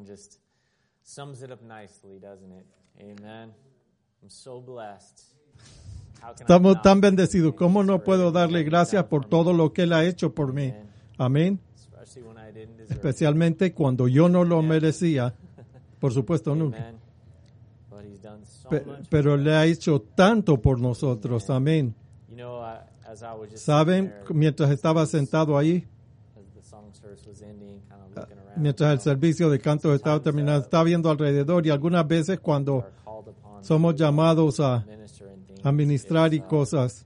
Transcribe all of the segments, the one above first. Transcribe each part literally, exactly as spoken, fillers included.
just sums it up nicely, doesn't it? Amen. I'm so blessed. Estamos tan bendecidos. ¿Cómo no puedo darle gracias por todo lo que Él ha hecho por mí? Amén. Especialmente cuando yo no lo merecía. Por supuesto, nunca. Pe- pero Él ha hecho tanto por nosotros. Amén. ¿Saben? Mientras estaba sentado ahí, mientras el servicio de canto estaba terminando, estaba viendo alrededor, y algunas veces cuando somos llamados a administrar y cosas,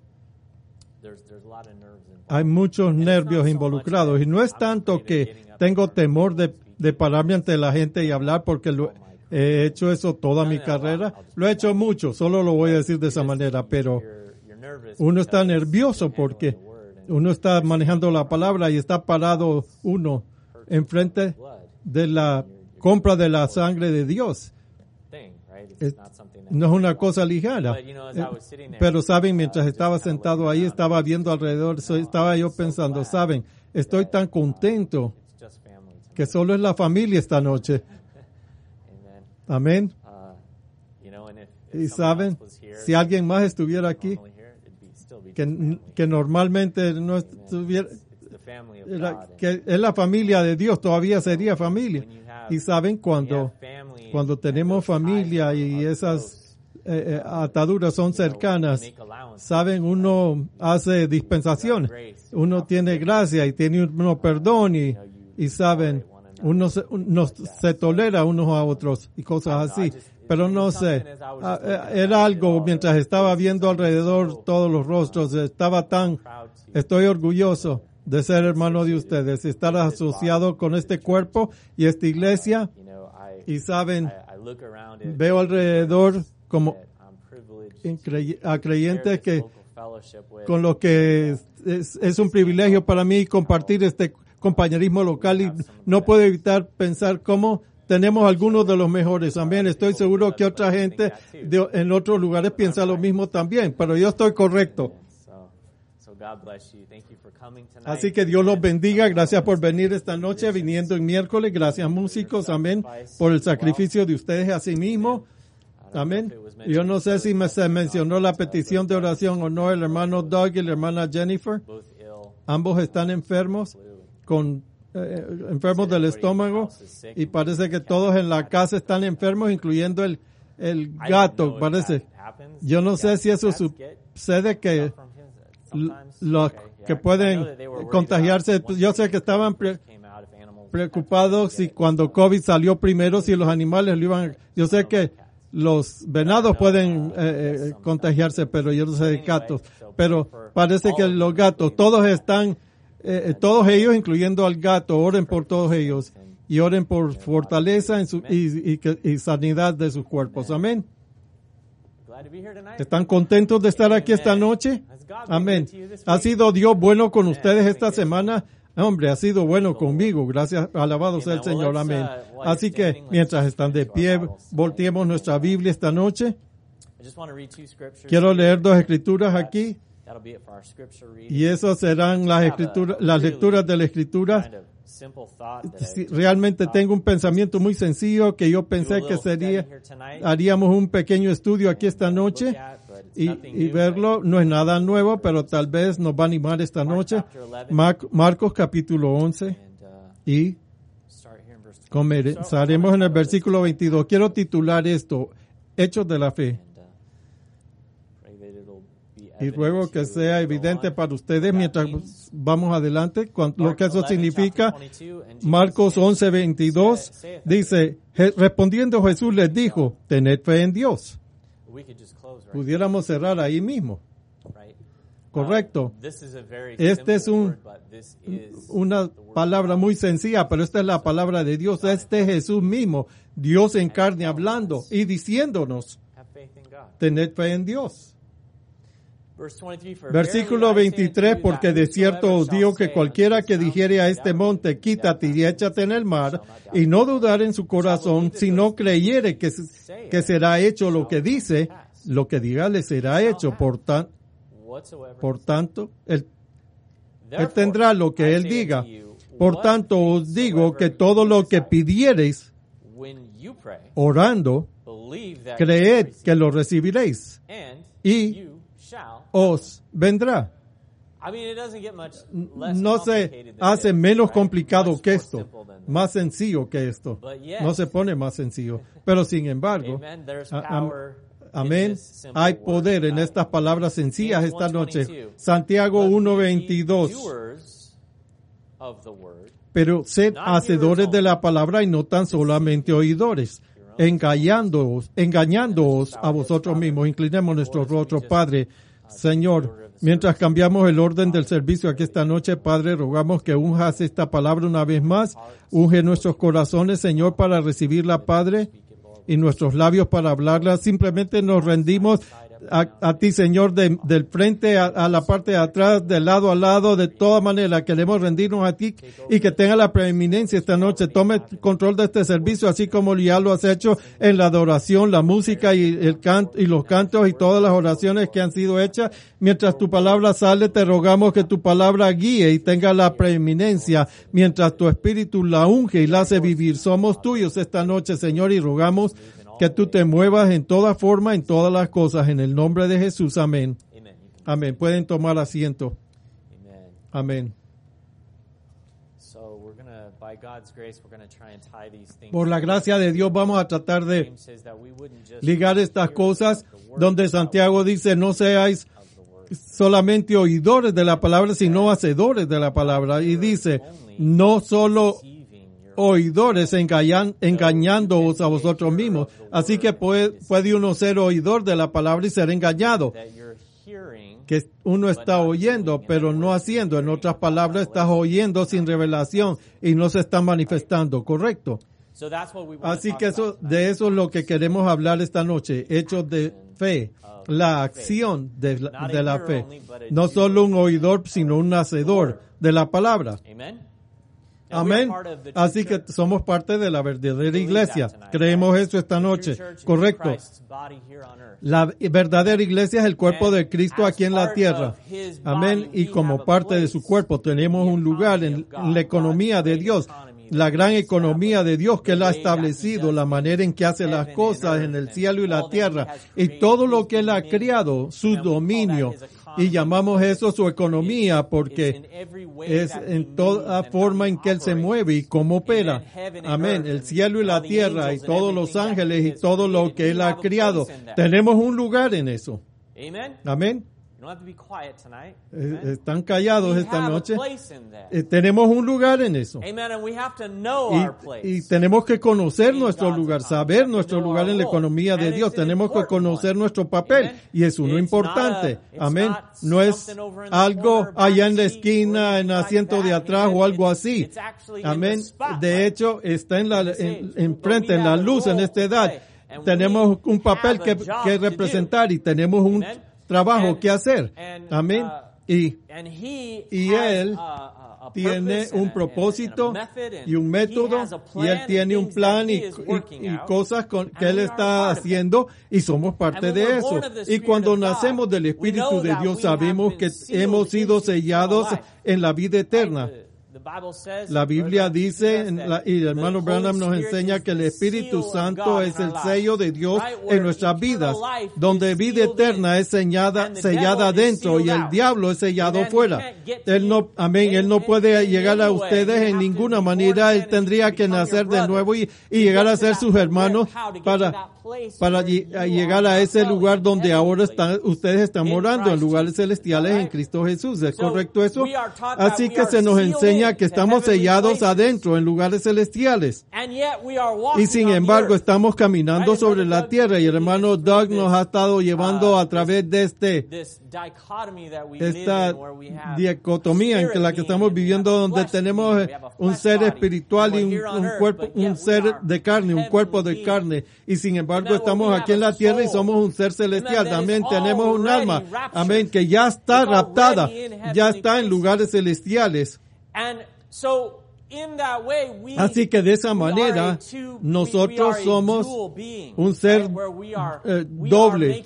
hay muchos nervios involucrados, y no es tanto que tengo temor de, de pararme ante la gente y hablar, porque lo, he hecho eso toda mi carrera, lo he hecho mucho, solo lo voy a decir de esa manera, pero uno está nervioso porque uno está manejando la palabra y está parado uno enfrente de la compra de la sangre de Dios. Es, no es una cosa ligera. Pero saben, mientras estaba sentado ahí, estaba viendo alrededor, estaba yo pensando, saben, estoy tan contento que solo es la familia esta noche. Amén. Y saben, si alguien más estuviera aquí, que, que normalmente no estuviera, era, que es la familia de Dios, todavía sería familia. Y saben, cuando, cuando tenemos familia y esas eh, eh, ataduras son cercanas, saben, uno hace dispensación, uno tiene gracia y tiene uno perdón y, y saben, uno se, uno se tolera unos a otros y cosas así. Pero no sé, era algo mientras estaba viendo alrededor todos los rostros, estaba tan, estoy orgulloso de ser hermano de ustedes, estar asociado con este cuerpo y esta iglesia, y saben, veo alrededor como a creyentes que con lo que es, es un privilegio para mí compartir este compañerismo local, y no puedo evitar pensar cómo tenemos algunos de los mejores. También estoy seguro que otra gente de, en otros lugares piensa lo mismo también, pero yo estoy correcto. Así que Dios los bendiga. Gracias por venir esta noche, viniendo el miércoles. Gracias, músicos. Amén. Por el sacrificio de ustedes a sí mismos. Amén. Yo no sé si me, se mencionó la petición de oración o no. El hermano Doug y la hermana Jennifer, ambos están enfermos, con eh, enfermos del estómago, y parece que todos en la casa están enfermos, incluyendo el, el gato, parece. Yo no sé si eso sucede, que los que pueden contagiarse. Yo sé que estaban pre- preocupados si cuando COVID salió primero, si los animales lo iban. Yo sé que los venados pueden eh, eh, contagiarse, pero yo no sé de gatos. Pero parece que los gatos, todos están, eh, todos ellos, incluyendo al gato, oren por todos ellos y oren por fortaleza en su, y, y, y sanidad de sus cuerpos. Amén. ¿Están contentos de estar aquí esta noche? Amén. ¿Ha sido Dios bueno con ustedes esta semana? Hombre, ha sido bueno conmigo. Gracias, alabado sea el Señor. Amén. Así que, mientras están de pie, volteemos nuestra Biblia esta noche. Quiero leer dos escrituras aquí. Y esas serán las escrituras, las lecturas de la Escritura. Realmente tengo un pensamiento muy sencillo que yo pensé que sería, haríamos un pequeño estudio aquí esta noche y, y verlo. No es nada nuevo, pero tal vez nos va a animar esta noche. Mar- Marcos capítulo once, y comenzaremos en el versículo veintidós. Quiero titular esto: Hechos de la Fe. Y ruego que sea evidente para ustedes mientras vamos adelante lo que eso significa. Marcos once, veintidós dice, respondiendo Jesús les dijo, tened fe en Dios. Pudiéramos cerrar ahí mismo. Correcto. Este es un, una palabra muy sencilla, pero esta es la palabra de Dios. Este es Jesús mismo, Dios en carne, hablando y diciéndonos, tened fe en Dios. Versículo veintitrés, porque de cierto os digo que cualquiera que dijere a este monte, quítate y échate en el mar, y no dudar en su corazón, si no creyere que, que será hecho lo que dice, lo que diga le será hecho. Por, tan, por tanto, él, él tendrá lo que él diga. Por tanto, os digo que todo lo que pidiereis orando, creed que lo recibiréis y os vendrá. No se hace menos complicado que esto, más sencillo que esto. No se pone más sencillo. Pero sin embargo, a, a, amén, hay poder en estas palabras sencillas esta noche. Santiago uno veintidós. Pero sed hacedores de la palabra y no tan solamente oidores, engañándoos, engañándoos a vosotros mismos. Inclinemos nuestro rostro, Padre, Señor. Mientras cambiamos el orden del servicio aquí esta noche, Padre, rogamos que unjas esta palabra una vez más. Unge nuestros corazones, Señor, para recibirla, Padre, y nuestros labios para hablarla. Simplemente nos rendimos a, a ti, Señor, de, del frente a, a la parte de atrás, de lado a lado, de toda manera. Queremos rendirnos a ti y que tenga la preeminencia esta noche. Tome control de este servicio, así como ya lo has hecho en la adoración, la música y el canto y los cantos y todas las oraciones que han sido hechas. Mientras tu palabra sale, te rogamos que tu palabra guíe y tenga la preeminencia, mientras tu espíritu la unge y la hace vivir. Somos tuyos esta noche, Señor, y rogamos que tú te muevas en toda forma, en todas las cosas, en el nombre de Jesús. Amén. Amén. Pueden tomar asiento. Amén. Por la gracia de Dios vamos a tratar de ligar estas cosas, donde Santiago dice, no seáis solamente oidores de la palabra, sino hacedores de la palabra. Y dice, no solo oidores engañan, engañándoos a vosotros mismos. Así que puede, puede uno ser oidor de la palabra y ser engañado. Que uno está oyendo, pero no haciendo. En otras palabras, estás oyendo sin revelación y no se está manifestando. ¿Correcto? Así que eso, de eso es lo que queremos hablar esta noche. Hechos de fe. La acción de la, de la fe. No solo un oidor, sino un hacedor de la palabra. Amén. Así que somos parte de la verdadera iglesia. Creemos eso esta noche. Correcto. La verdadera iglesia es el cuerpo de Cristo aquí en la tierra. Amén. Y como parte de su cuerpo tenemos un lugar en la economía de Dios. La gran economía de Dios que Él ha establecido, la manera en que hace las cosas en el cielo y la tierra. Y todo lo que Él ha creado, su dominio. Y llamamos eso su economía porque es en toda forma en que Él se mueve y cómo opera. Amén. El cielo y la tierra y todos los ángeles y todo lo que Él ha creado. Tenemos un lugar en eso. Amén. Están callados esta noche. Eh, tenemos un lugar en eso. Y, y tenemos que conocer nuestro lugar, saber nuestro lugar en la economía de Dios. Tenemos que conocer nuestro papel y es uno importante. Amén. No es algo allá en la esquina, en el asiento de atrás o algo así. Amén. De hecho, está en la en, en frente, en la luz en esta edad. Tenemos un papel que, que representar y tenemos un trabajo que hacer. Amén. Y, y Él tiene un propósito y un método y Él tiene un plan y, y, y cosas con, que Él está haciendo y somos parte de eso. Y cuando nacemos del Espíritu de Dios sabemos que hemos sido sellados en la vida eterna. La Biblia dice, en la, y el hermano Branham nos enseña que el Espíritu Santo es el sello de Dios en nuestras vidas, donde vida eterna es sellada, sellada adentro y el diablo es sellado fuera. Él no, amén, Él no puede llegar a ustedes en ninguna manera. Él tendría que nacer de nuevo y, y llegar a ser sus hermanos para, para llegar a ese lugar donde ahora están, ustedes están morando, en lugares celestiales en Cristo Jesús. ¿Es correcto eso? Así que se nos enseña que estamos sellados adentro en lugares celestiales. Y sin embargo estamos caminando sobre la tierra y el hermano Doug nos ha estado llevando a través de este esta dicotomía en que la que estamos viviendo, donde tenemos un ser espiritual y un, un cuerpo, un ser de carne, un cuerpo de carne, y sin embargo estamos aquí en la tierra y somos un ser celestial. También tenemos un alma, amén, que ya está raptada, ya está en lugares celestiales. Así que de esa manera nosotros somos un ser eh, doble,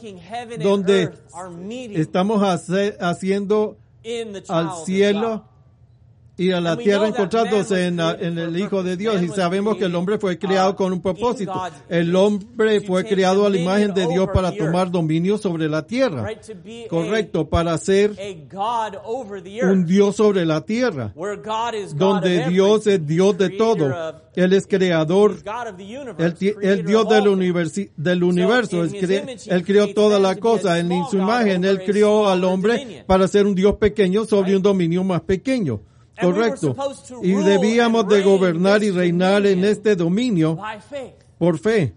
donde estamos hace, haciendo al cielo y a la tierra encontrándose en, la, en el Hijo de Dios, y sabemos que el hombre fue creado con un propósito. El hombre fue creado a la imagen de Dios para tomar dominio sobre la tierra. Correcto, para ser un Dios sobre la tierra, donde Dios es Dios de todo. Él es creador, el, el Dios del, universi, del universo. Él, cre, él creó toda la cosa. En su imagen, Él creó al hombre para ser un Dios pequeño sobre un dominio más pequeño. Correcto. Y debíamos de gobernar y reinar en este dominio por fe.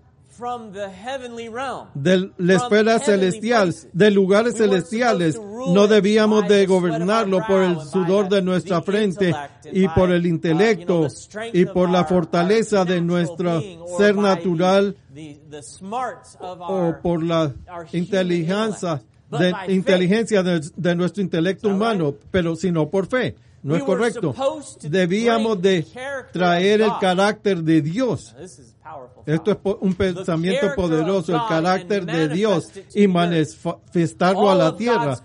De la esfera celestial, de lugares celestiales. No debíamos de gobernarlo por el sudor de nuestra frente y por el intelecto y por la fortaleza de nuestro ser natural o por la inteligencia de, inteligencia de, de nuestro intelecto humano, pero sino por fe. No es correcto. Debíamos de traer el carácter de Dios. Esto es un pensamiento poderoso, el carácter de Dios, y manifestarlo a la tierra.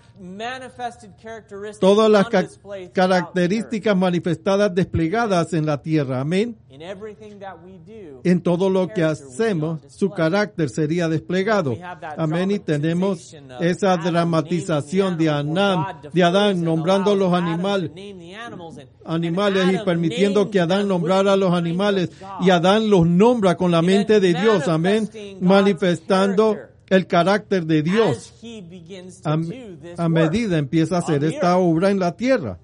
Todas las ca- características manifestadas, desplegadas en la tierra. Amén. En todo lo que hacemos, su carácter sería desplegado. Amén. Y tenemos esa dramatización de Adán, de Adán nombrando los animales, animales y permitiendo que Adán nombrara a los animales, y Adán los nombra con la mente de Dios. Amén. Manifestando el carácter de Dios a, a medida empieza a hacer esta obra en la tierra.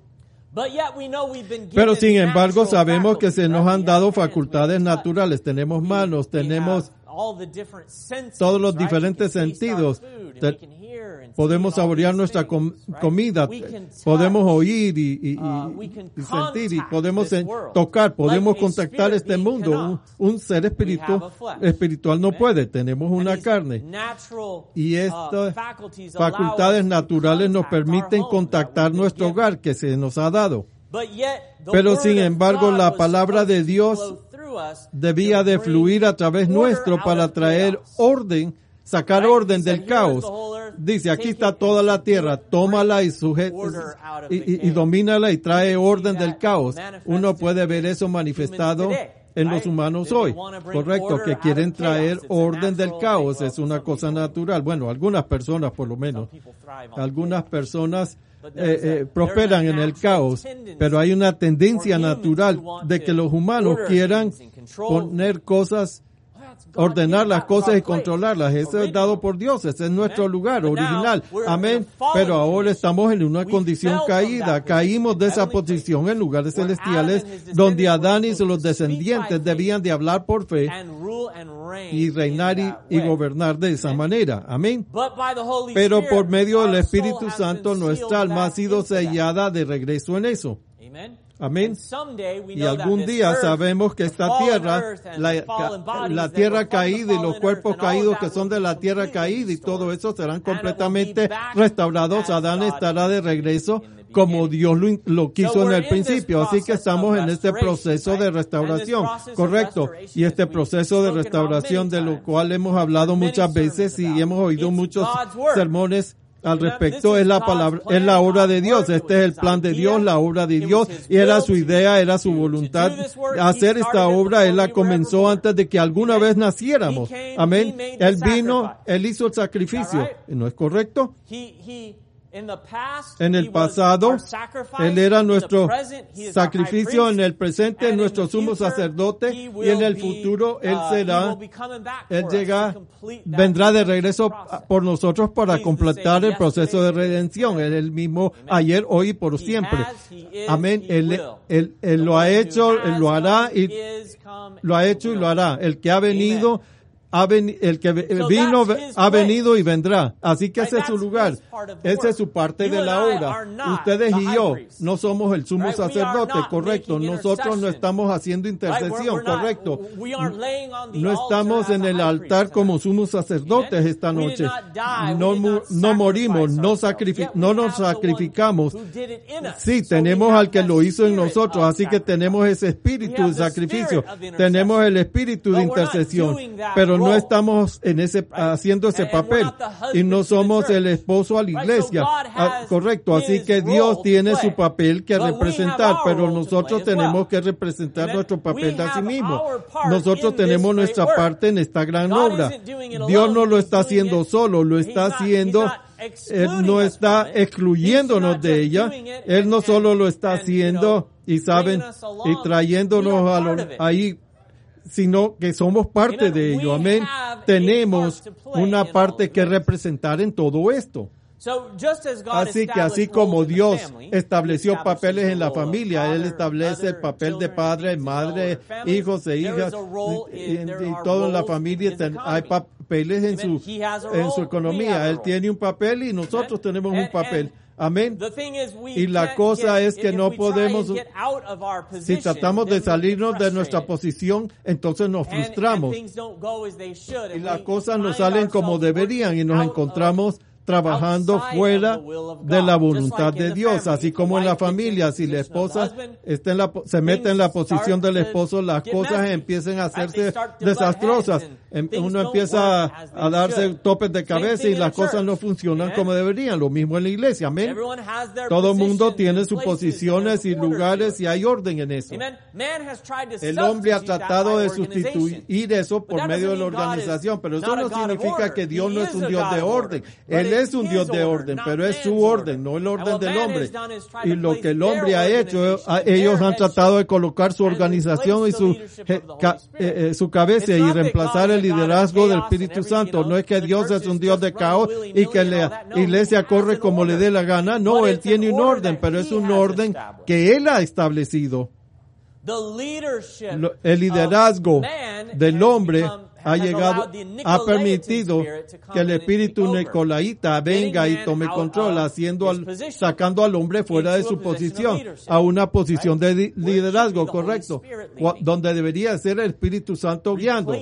Pero sin embargo sabemos que se nos han dado facultades naturales. Tenemos manos, tenemos todos los diferentes sentidos. Podemos saborear nuestra com- comida, podemos oír y, y, y, y sentir, y podemos en, tocar, podemos contactar este mundo. Un, un ser espíritu, espiritual no puede, tenemos una carne. Y estas facultades naturales nos permiten contactar nuestro hogar que se nos ha dado. Pero sin embargo, la palabra de Dios debía de fluir a través nuestro para traer orden, sacar orden del caos. Dice, aquí está toda la tierra, tómala y, suje- y, y, y domínala y trae orden del caos. Uno puede ver eso manifestado en los humanos hoy. Correcto, que quieren traer orden del caos, es una cosa natural. Bueno, algunas personas por lo menos, algunas personas eh, eh, prosperan en el caos, pero hay una tendencia natural de que los humanos quieran poner cosas, ordenar las cosas y controlarlas. Eso es dado por Dios, ese es nuestro lugar original. Amén. Pero ahora estamos en una condición caída. Caímos de esa posición en lugares celestiales donde Adán y sus descendientes debían de hablar por fe y reinar y, y gobernar de esa manera. Amén. Pero por medio del Espíritu Santo nuestra alma ha sido sellada de regreso en eso. Amén. Y algún día sabemos que esta tierra, la, la tierra caída y los cuerpos caídos que son de la tierra caída y todo eso serán completamente restaurados. Adán estará de regreso como Dios lo, lo quiso en el principio. Así que estamos en este proceso de restauración. Correcto. Y este proceso de restauración, de lo cual hemos hablado muchas veces y hemos oído muchos sermones al respecto, es la palabra, es la obra de Dios. Este es el plan de Dios, la obra de Dios, y era su idea, era su voluntad. Hacer esta obra, Él la comenzó antes de que alguna vez naciéramos. Amén. Él vino, Él hizo el sacrificio. ¿No es correcto? En el pasado, Él era nuestro sacrificio, en el presente, nuestro sumo sacerdote, y en el futuro, Él será, Él llega, vendrá de regreso por nosotros para completar el proceso de redención. Él es el mismo ayer, hoy y por siempre. Amén. Él, él, él lo ha hecho, Él lo hará, y lo ha hecho y lo hará. El que ha venido, Ha ven, el que vino ha venido y vendrá. Así que ese es su lugar. Esa es su parte de la obra. Ustedes y yo no somos el sumo sacerdote, correcto. Nosotros no estamos haciendo intercesión, correcto. No estamos en el altar como sumos sacerdotes esta noche. No, no morimos, no, sacrific, no nos sacrificamos. Sí, tenemos al que lo hizo en nosotros, así que tenemos ese espíritu de sacrificio. Tenemos el espíritu de intercesión. Pero no estamos en ese, haciendo ese papel y no somos el esposo a la iglesia. Ah, correcto, así que Dios tiene su papel que representar, pero nosotros tenemos que representar nuestro papel de sí mismo. Nosotros tenemos nuestra parte en esta gran obra. Dios no lo está haciendo solo, lo está haciendo. Él no está excluyéndonos de ella. Él no solo lo está haciendo y saben y trayéndonos a lo, ahí, sino que somos parte de ello. Amén. Tenemos una parte que representar en todo esto. Así que así como Dios estableció papeles en la familia, Él establece el papel de padre, madre, hijos e hijas, y, y, y todo en la familia hay papeles en su, en su economía. Él tiene un papel y nosotros tenemos un papel. Amén. Y la cosa es que no podemos, si tratamos de salirnos de nuestra posición, entonces nos frustramos. Y las cosas no salen como deberían y nos encontramos trabajando fuera de la voluntad de Dios, así como en la familia. Si la esposa está en la, se mete en la posición del esposo, las cosas empiezan a hacerse desastrosas. Uno empieza a, a darse topes de cabeza y las cosas no funcionan como deberían. Lo mismo en la iglesia. Amén. Todo el mundo tiene sus posiciones y lugares y hay orden en eso. El hombre ha tratado de sustituir eso por medio de la organización, pero eso no significa que Dios no es un Dios de orden. Él es un Dios de orden, pero es su orden, no el orden del hombre. Y lo que el hombre ha hecho, ellos han tratado de colocar su organización y su, eh, eh, su cabeza y reemplazar el liderazgo del Espíritu Santo. No es que Dios es un Dios de caos y que la iglesia corre como le dé la gana. No, Él tiene un orden, pero es un orden que Él ha establecido. El liderazgo del hombre ha llegado, ha permitido que el espíritu nicolaíta venga y tome control, haciendo al, sacando al hombre fuera de su posición, a una posición de liderazgo, correcto, donde debería ser el Espíritu Santo guiando.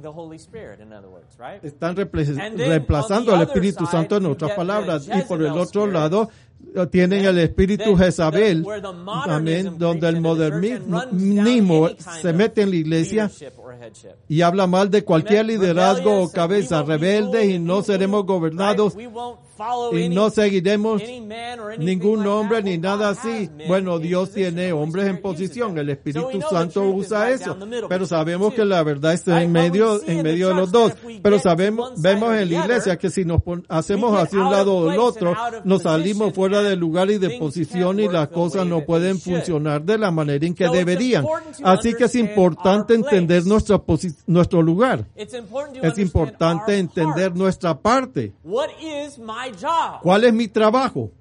Están reemplazando al Espíritu Santo en otras palabras, y por el otro lado, tienen el espíritu Jezabel, amén, donde el modernismo se mete en la iglesia y habla mal de cualquier liderazgo o cabeza, rebeldes, y no seremos gobernados y no seguiremos ningún hombre ni nada así. Bueno, Dios tiene hombres en posición, el Espíritu Santo usa eso, pero sabemos que la verdad está en medio, en medio de los dos. Pero sabemos, vemos en la iglesia que si nos pon, hacemos hacia un lado o el otro, nos salimos fuera del lugar y de posición y las cosas no pueden funcionar de la manera en que deberían. Así que es importante entender nuestra posi- nuestro lugar. Es importante entender nuestra parte. ¿Cuál es mi trabajo?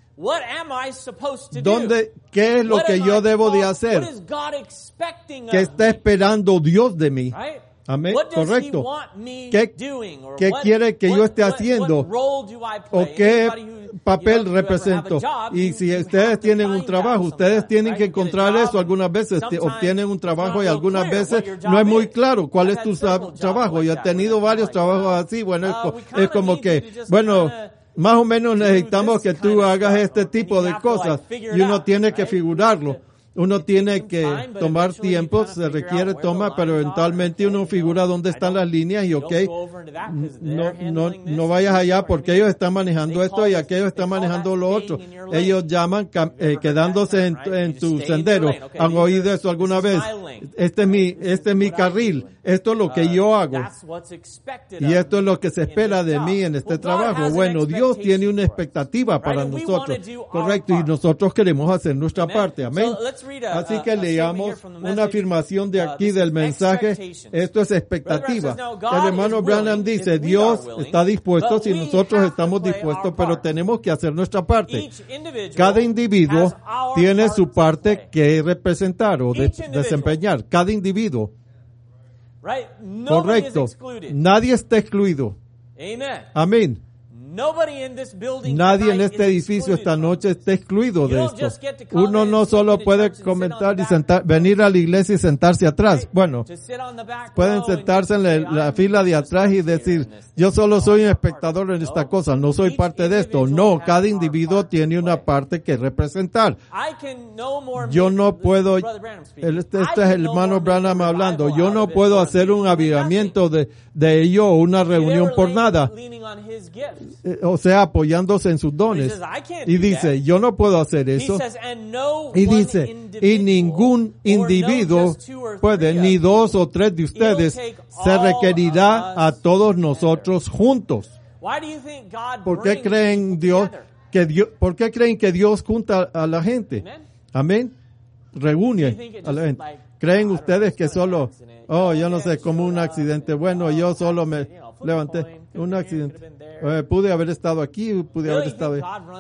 ¿Dónde, qué es lo que yo debo de hacer? ¿Qué está esperando Dios de mí? Amén, correcto. ¿Qué, qué quiere que yo esté haciendo? ¿O qué papel represento? Y si ustedes tienen un trabajo, ustedes tienen que encontrar eso. Algunas veces obtienen un trabajo y algunas veces no es muy claro cuál es tu trabajo. Yo he tenido varios trabajos así. Bueno, es, es como que, bueno, más o menos necesitamos que tú hagas este tipo de cosas y uno tiene que figurarlo. Uno tiene que tomar tiempo, se requiere toma, pero eventualmente uno figura dónde están las líneas y ok, no, no, no vayas allá porque ellos están manejando esto y aquellos están manejando lo otro. Ellos llaman eh, quedándose en, en tu sendero. ¿Han oído eso alguna vez? Este es mi, este es mi carril. Esto es lo que yo hago. Y esto es lo que se espera de mí en este trabajo. Bueno, Dios tiene una expectativa para nosotros. Correcto. Y nosotros queremos hacer nuestra parte. Amén. Así que leamos una afirmación de aquí del mensaje. Esto es expectativa. El hermano Branham dice, Dios está dispuesto si nosotros estamos dispuestos, pero tenemos que hacer nuestra parte. Cada individuo tiene su parte que representar o de, desempeñar. Cada individuo. Correcto. Nadie está excluido. Amén. Nadie en este edificio esta noche está excluido de esto. Uno no solo puede comentar y sentar, venir a la iglesia y sentarse atrás. Bueno, pueden sentarse en la, la fila de atrás y decir, yo solo soy un espectador en esta cosa, no soy parte de esto. No, cada individuo tiene una parte que representar. Yo no puedo, este, este es el hermano Branham hablando, yo no puedo hacer un avivamiento de, de ello o una reunión por nada. O sea, apoyándose en sus dones. Y dice, yo no puedo hacer eso. Y dice, y ningún individuo puede, ni dos o tres de ustedes, se requerirá a todos nosotros juntos. ¿Por qué creen Dios que Dios, por qué creen que Dios junta a la gente? Amén. Reúne a la gente. ¿Creen ustedes que solo, oh, yo no sé, como un accidente? Bueno, yo solo me levanté. Un accidente. Eh, pude haber estado aquí, pude haber estado ahí.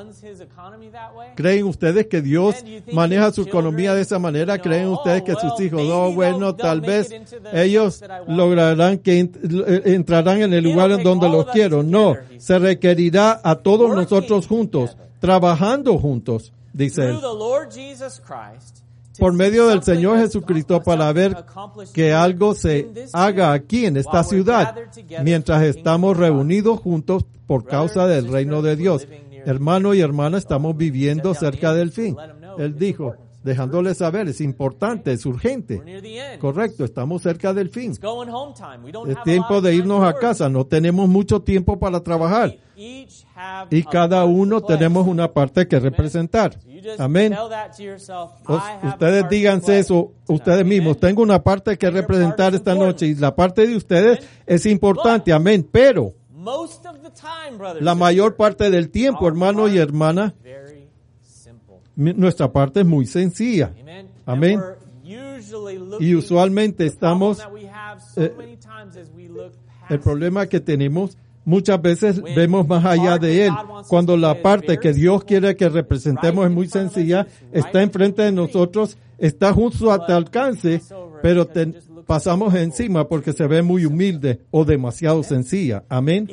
¿Creen ustedes que Dios maneja su economía de esa manera? ¿Creen ustedes que sus hijos, no, bueno, tal vez ellos lograrán que entrarán en el lugar en donde los quiero? No, se requerirá a todos nosotros juntos, trabajando juntos, dice él, por medio del Señor Jesucristo, para ver que algo se haga aquí en esta ciudad mientras estamos reunidos juntos por causa del reino de Dios. Hermano y hermana, estamos viviendo cerca del fin. Él dijo, dejándole saber, es importante, es urgente. Correcto, estamos cerca del fin. Es tiempo de irnos a casa, no tenemos mucho tiempo para trabajar. Y cada uno tenemos una parte que representar. Amén. Ustedes díganse eso ustedes mismos. Tengo una parte que representar esta noche y la parte de ustedes es importante. Amén. Pero la mayor parte del tiempo, hermano y hermana, nuestra parte es muy sencilla. Amén. Y usualmente estamos, eh, el problema que tenemos, muchas veces vemos más allá de él. Cuando la parte que Dios quiere que representemos es muy sencilla, está enfrente de nosotros, está justo a tu alcance, pero te pasamos encima porque se ve muy humilde o demasiado sencilla. Amén.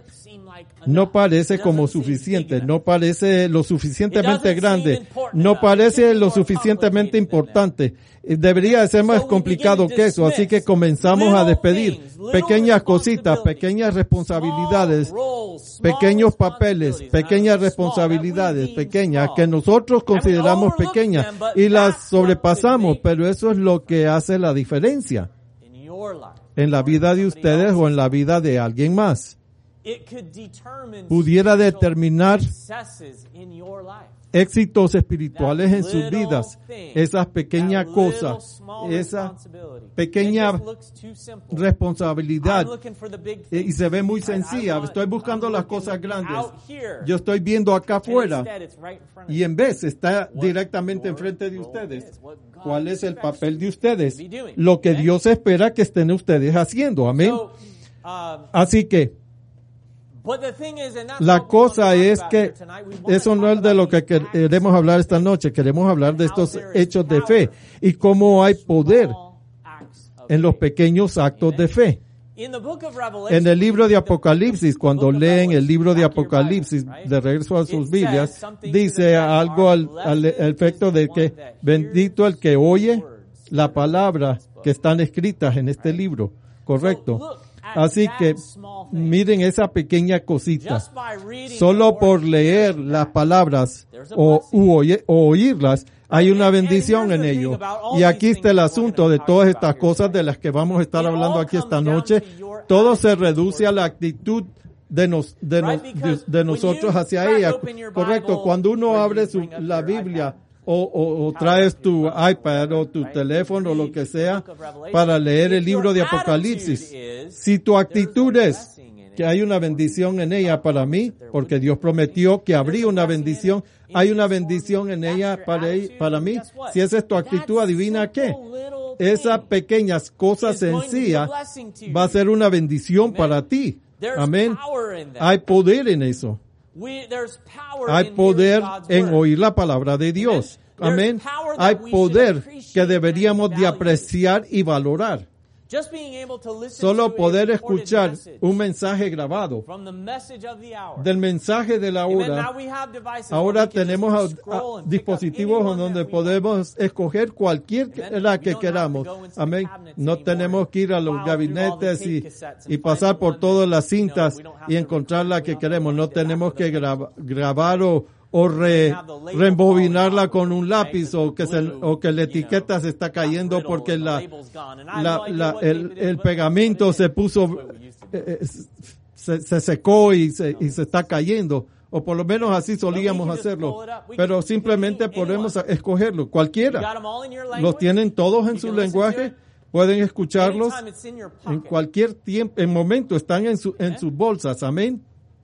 No parece como suficiente, no parece lo suficientemente grande, no parece lo suficientemente importante. Debería de ser más complicado que eso, así que comenzamos a despedir pequeñas cositas, pequeñas responsabilidades, pequeños papeles, pequeñas responsabilidades, pequeñas, que nosotros consideramos pequeñas y las sobrepasamos, pero eso es lo que hace la diferencia en la vida de ustedes o en la vida de alguien más. Pudiera determinar éxitos espirituales en sus vidas, esas pequeñas cosas, esa pequeña responsabilidad, y se ve muy sencilla. Estoy buscando las cosas grandes, yo estoy viendo acá afuera, y en vez está directamente enfrente de ustedes. ¿Cuál es el papel de ustedes? Lo que Dios espera que estén ustedes haciendo. Amén. Así que la cosa es que eso no es de lo que queremos hablar esta noche. Queremos hablar de estos hechos de fe y cómo hay poder en los pequeños actos de fe. En el libro de Apocalipsis, cuando leen el libro de Apocalipsis de regreso a sus Biblias, dice algo al, al efecto de que bendito el que oye la palabra que están escritas en este libro. Correcto. Así que miren esa pequeña cosita. Solo por leer las palabras o, u oye, o oírlas, hay una bendición en ello. Y aquí está el asunto de todas estas cosas de las que vamos a estar hablando aquí esta noche. Todo se reduce a la actitud de, nos, de, nos, de, de nosotros hacia ella. Correcto. Cuando uno abre su, la Biblia, O, o, o traes tu iPad o tu teléfono o lo que sea para leer el libro de Apocalipsis. Si tu actitud es que hay una bendición en ella para mí, porque Dios prometió que habría una bendición, hay una bendición en ella para, para mí. Si esa es tu actitud, adivina qué. Esas pequeñas cosas sencillas va a ser una bendición para ti. Amén. Hay poder en eso. Hay poder en oír la palabra de Dios. Amén. Hay poder que deberíamos de apreciar y valorar. Solo poder escuchar un mensaje grabado del mensaje de la hora. Ahora tenemos a, a dispositivos donde podemos escoger cualquier la que queramos. Amén. No tenemos que ir a los gabinetes y, y pasar por todas las cintas y encontrar la que queremos. No tenemos que grab, grabar o o re, reembobinarla con un lápiz o que se, o que la etiqueta se está cayendo porque la, la, la el, el pegamento se puso eh, se, se secó y se, y se está cayendo, o por lo menos así solíamos hacerlo, pero simplemente podemos escogerlo, cualquiera. Los tienen todos en su lenguaje, pueden escucharlos en cualquier tiempo, en momento están en su, en sus bolsas. Amén.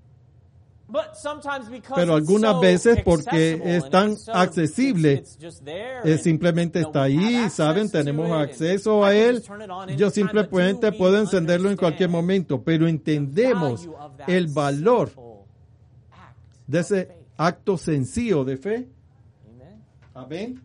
Pero algunas veces porque es tan accesible, es simplemente está ahí, ¿saben? Tenemos acceso a él. Yo simplemente puedo encenderlo en cualquier momento, pero entendemos el valor de ese acto sencillo de fe. Amén.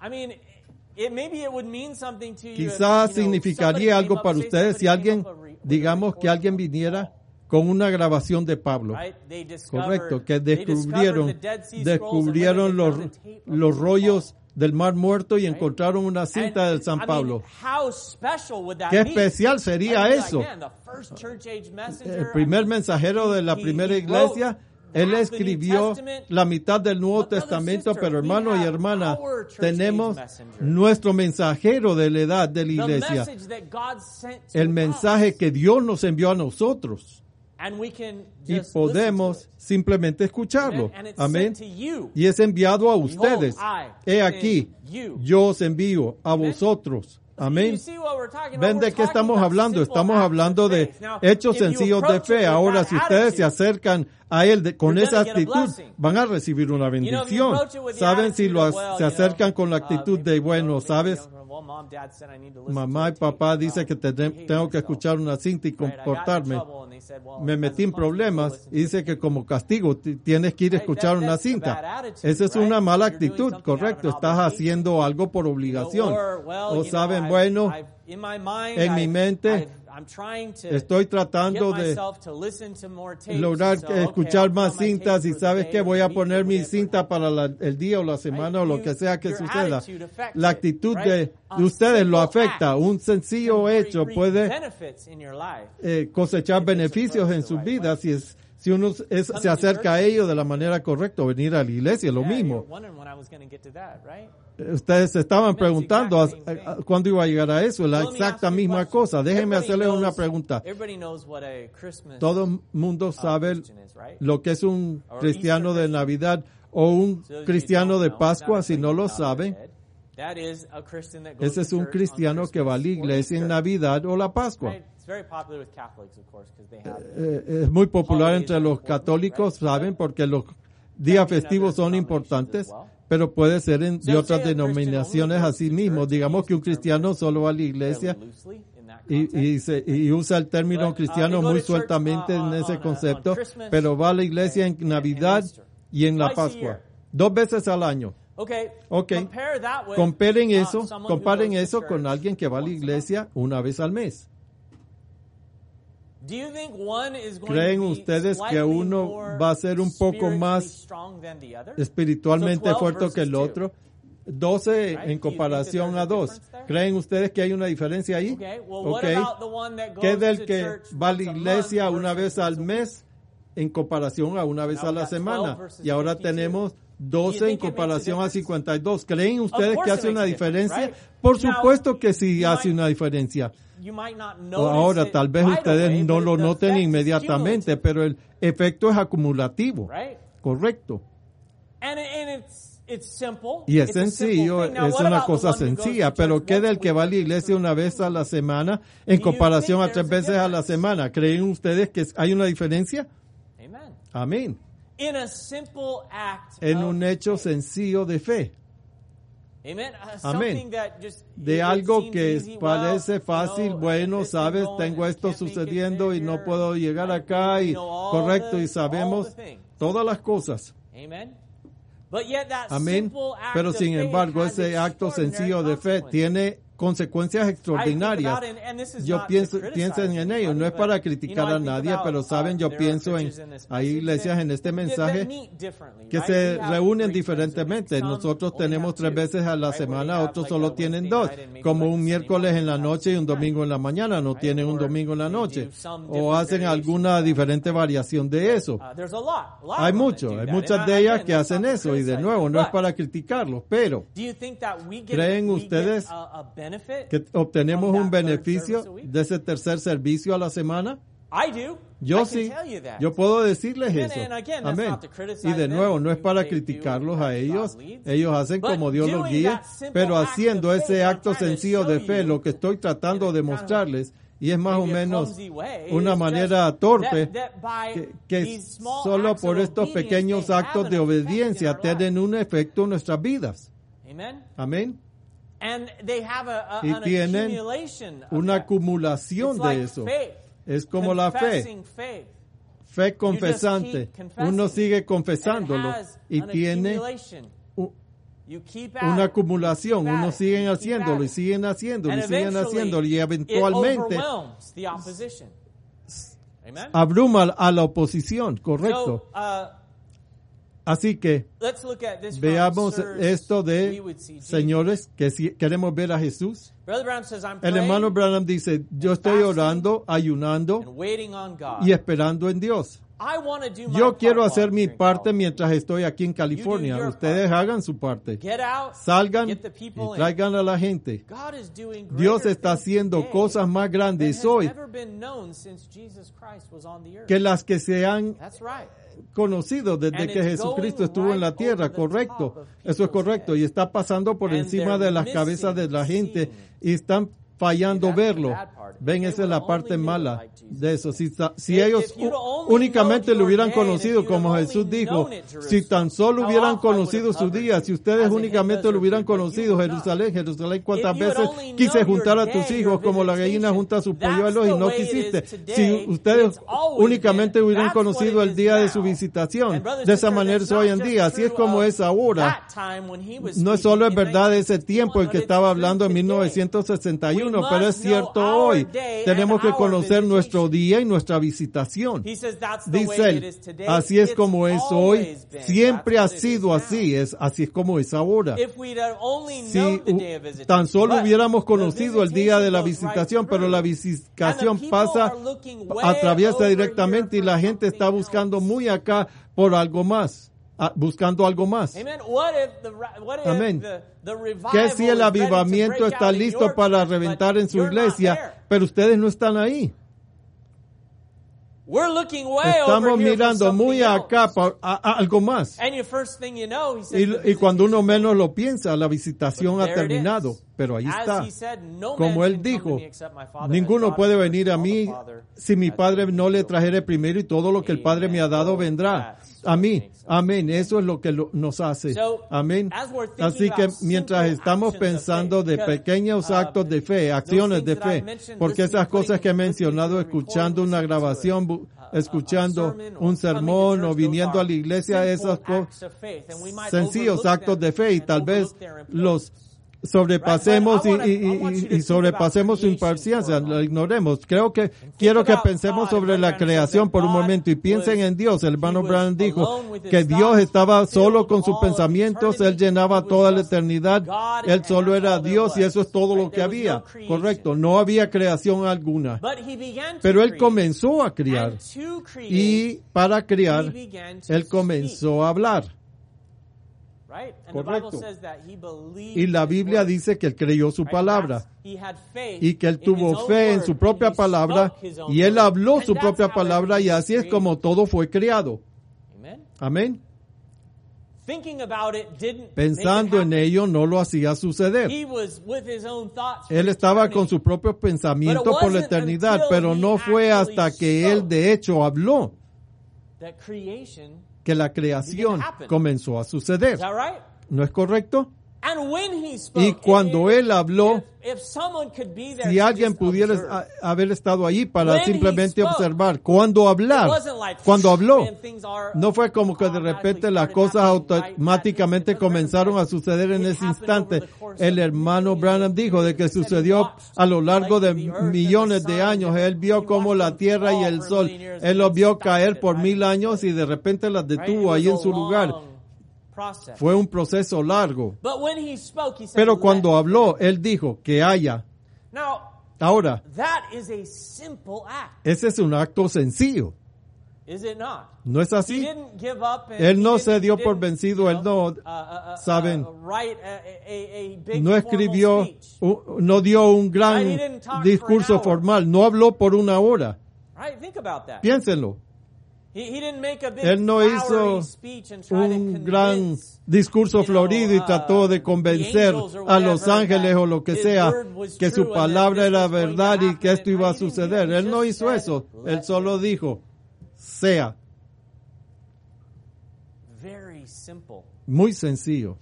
Quizás significaría algo para ustedes si alguien, digamos que alguien viniera con una grabación de Pablo. Correcto, que descubrieron, descubrieron los, los rollos del Mar Muerto y encontraron una cinta del San Pablo. ¿Qué especial sería eso? El primer mensajero de la primera iglesia, él escribió la mitad del Nuevo Testamento, pero hermano y hermana, tenemos nuestro mensajero de la edad de la iglesia, el mensaje que Dios nos envió a nosotros. Y podemos simplemente escucharlo. Amén. Y es enviado a ustedes. He aquí, yo os envío a vosotros. Amén. ¿Ven de qué estamos hablando? Estamos hablando de hechos sencillos de fe. Ahora, si ustedes se acercan a Él de, con esa actitud, van a recibir una bendición. ¿Saben? Si lo, se acercan con la actitud de, bueno, ¿sabes? Mamá y papá dicen que te, tengo que escuchar una cinta y comportarme. Me metí en problemas y dice que como castigo tienes que ir a escuchar una cinta. Esa es una mala actitud, correcto. Estás haciendo algo por obligación. O saben, bueno, en mi mente estoy tratando de lograr escuchar más cintas y sabes que voy a poner mi cinta para la, el día o la semana o lo que sea que suceda. La actitud de, de ustedes lo afecta. Un sencillo hecho puede eh, cosechar beneficios en sus vidas si es si uno es, se acerca a ello de la manera correcta, venir a la iglesia, lo mismo. Ustedes se estaban preguntando a, a, a, cuándo iba a llegar a eso, la exacta misma cosa. Déjenme hacerles una pregunta. Todo el mundo sabe lo que es un cristiano de Navidad o un cristiano de Pascua. Si no lo saben, ese es un cristiano que va a la iglesia en Navidad o la Pascua. Es muy popular entre los católicos, ¿saben? Porque los días festivos son importantes, pero puede ser en, de otras denominaciones así mismo. Digamos que un cristiano solo va a la iglesia y, y, se, y usa el término cristiano muy sueltamente en ese concepto, pero va a la iglesia en Navidad y en la Pascua, dos veces al año. Ok, comparen eso, comparen eso con alguien que va a la iglesia una vez al mes. ¿Creen ustedes que uno va a ser un poco más espiritualmente fuerte que el otro? doce en comparación a dos. ¿Creen ustedes que hay una diferencia ahí? Okay. ¿Qué del que va a la iglesia una vez al mes en comparación a una vez a la semana? Y ahora tenemos doce en comparación a cincuenta y dos. ¿Creen ustedes que hace una diferencia? Por supuesto que sí hace una diferencia. Ahora, tal vez ustedes no lo noten inmediatamente, pero el efecto es acumulativo. Correcto. Y es sencillo, es una cosa sencilla, pero ¿qué del que va a la iglesia una vez a la semana en comparación a tres veces a la semana? ¿Creen ustedes que hay una diferencia? Amén. En un hecho sencillo de fe. Amén. De algo que parece fácil, bueno, sabes, tengo esto sucediendo y no puedo llegar acá y correcto, y sabemos todas las cosas. Amén. Pero sin embargo, ese acto sencillo de fe tiene consecuencias extraordinarias. Yo pienso, piensen en ello, no es para criticar a nadie, pero saben, yo pienso en, hay iglesias en este mensaje que se reúnen diferentemente. Nosotros tenemos tres veces a la semana, otros solo tienen dos, como un miércoles en la noche y un domingo en la mañana, no tienen un domingo en la noche, o hacen alguna diferente variación de eso. Hay mucho, hay muchas de ellas que hacen eso, y de nuevo, no es para criticarlos, pero ¿creen ustedes que obtenemos un beneficio de ese tercer servicio a la semana? Yo sí, yo puedo decirles eso. Amén. Y de nuevo, no es para criticarlos a ellos. Ellos hacen como Dios los guía, pero haciendo ese acto sencillo de fe, lo que estoy tratando de mostrarles, y es más o menos una manera torpe, que, que solo por estos pequeños actos de obediencia tienen un efecto en nuestras vidas. Amén. Y tienen una acumulación de eso. Es como la fe. Fe confesante. Uno sigue confesándolo y tiene una acumulación. Uno sigue haciéndolo y siguen haciéndolo y siguen haciéndolo y eventualmente abruma a la oposición. Correcto. Así que veamos esto de, señores, que si queremos ver a Jesús. El hermano Branham dice, yo estoy orando, ayunando y esperando en Dios. Yo quiero hacer mi parte mientras estoy aquí en California. Ustedes hagan su parte. Salgan y traigan a la gente. Dios está haciendo cosas más grandes hoy que las que se han conocido desde que Jesucristo estuvo en la tierra. Correcto. Eso es correcto. Y está pasando por encima de las cabezas de la gente y están fallando verlo. Ven, esa es la parte mala de eso. Si, si ellos únicamente lo hubieran conocido, como Jesús dijo, si tan solo hubieran conocido su día, si ustedes únicamente lo hubieran conocido, Jerusalén, Jerusalén, ¿cuántas veces quise juntar a tus hijos como la gallina junta a sus polluelos y no quisiste? Si ustedes únicamente hubieran conocido el día de su visitación, de esa manera es hoy en día. Así es como es ahora. No es solo es verdad ese tiempo el que estaba hablando en mil novecientos sesenta y uno, pero es cierto hoy. Tenemos que conocer nuestro día y nuestra visitación. Dice él, así es como es hoy, siempre ha sido así, es así es como es ahora. Si tan solo hubiéramos conocido el día de la visitación, pero la visitación pasa, atraviesa directamente y la gente está buscando muy acá por algo más. Buscando algo más. Amén. ¿Qué si el avivamiento está listo para reventar en su iglesia, pero ustedes no están ahí? Estamos mirando muy acá para a, a algo más. Y, y cuando uno menos lo piensa, la visitación ha terminado. Pero ahí está. Como él dijo, ninguno puede venir a mí si mi Padre no le trajere primero, y todo lo que el Padre me ha dado vendrá a mí. Amén. Eso es lo que lo, nos hace. Amén. Así que mientras estamos pensando de pequeños actos de fe, acciones de fe, porque esas cosas que he mencionado, escuchando una grabación, escuchando un sermón o viniendo a la iglesia, esos sencillos actos de fe, y tal vez los sobrepasemos y, y, y, y sobrepasemos su impaciencia, lo ignoremos. Creo que quiero que pensemos sobre la creación por un momento y piensen en Dios. El hermano Branham dijo que Dios estaba solo con sus pensamientos, Él llenaba toda la eternidad, Él solo era Dios y eso es todo lo que había. Correcto, no había creación alguna. Pero Él comenzó a crear y para crear, Él comenzó a hablar. Correcto. Y la Biblia dice que él creyó su palabra y que él tuvo fe en su propia palabra y él habló su propia palabra, y así es como todo fue creado. Amén. Pensando en ello no lo hacía suceder. Él estaba con sus propios pensamientos por la eternidad, pero no fue hasta que él de hecho habló que la creación comenzó a suceder. ¿No es correcto? Y cuando él habló, si alguien pudiera haber estado allí para simplemente observar, cuando hablar, cuando habló, no fue como que de repente las cosas automáticamente comenzaron a suceder en ese instante. El hermano Branham dijo de que sucedió a lo largo de millones de años. Él vio como la tierra y el sol, él los vio caer por mil años y de repente las detuvo ahí en su lugar. Fue un proceso largo. Pero cuando habló, él dijo que haya. Ahora, ese es un acto sencillo. ¿No es así? Él no se dio por vencido, él no, saben, no escribió, no dio un gran discurso formal, no habló por una hora. Piénsenlo. Él no hizo un gran discurso florido y trató de convencer a los ángeles o lo que sea que su palabra era verdad y que esto iba a suceder. Él no hizo eso. Él solo dijo, sea. Muy sencillo.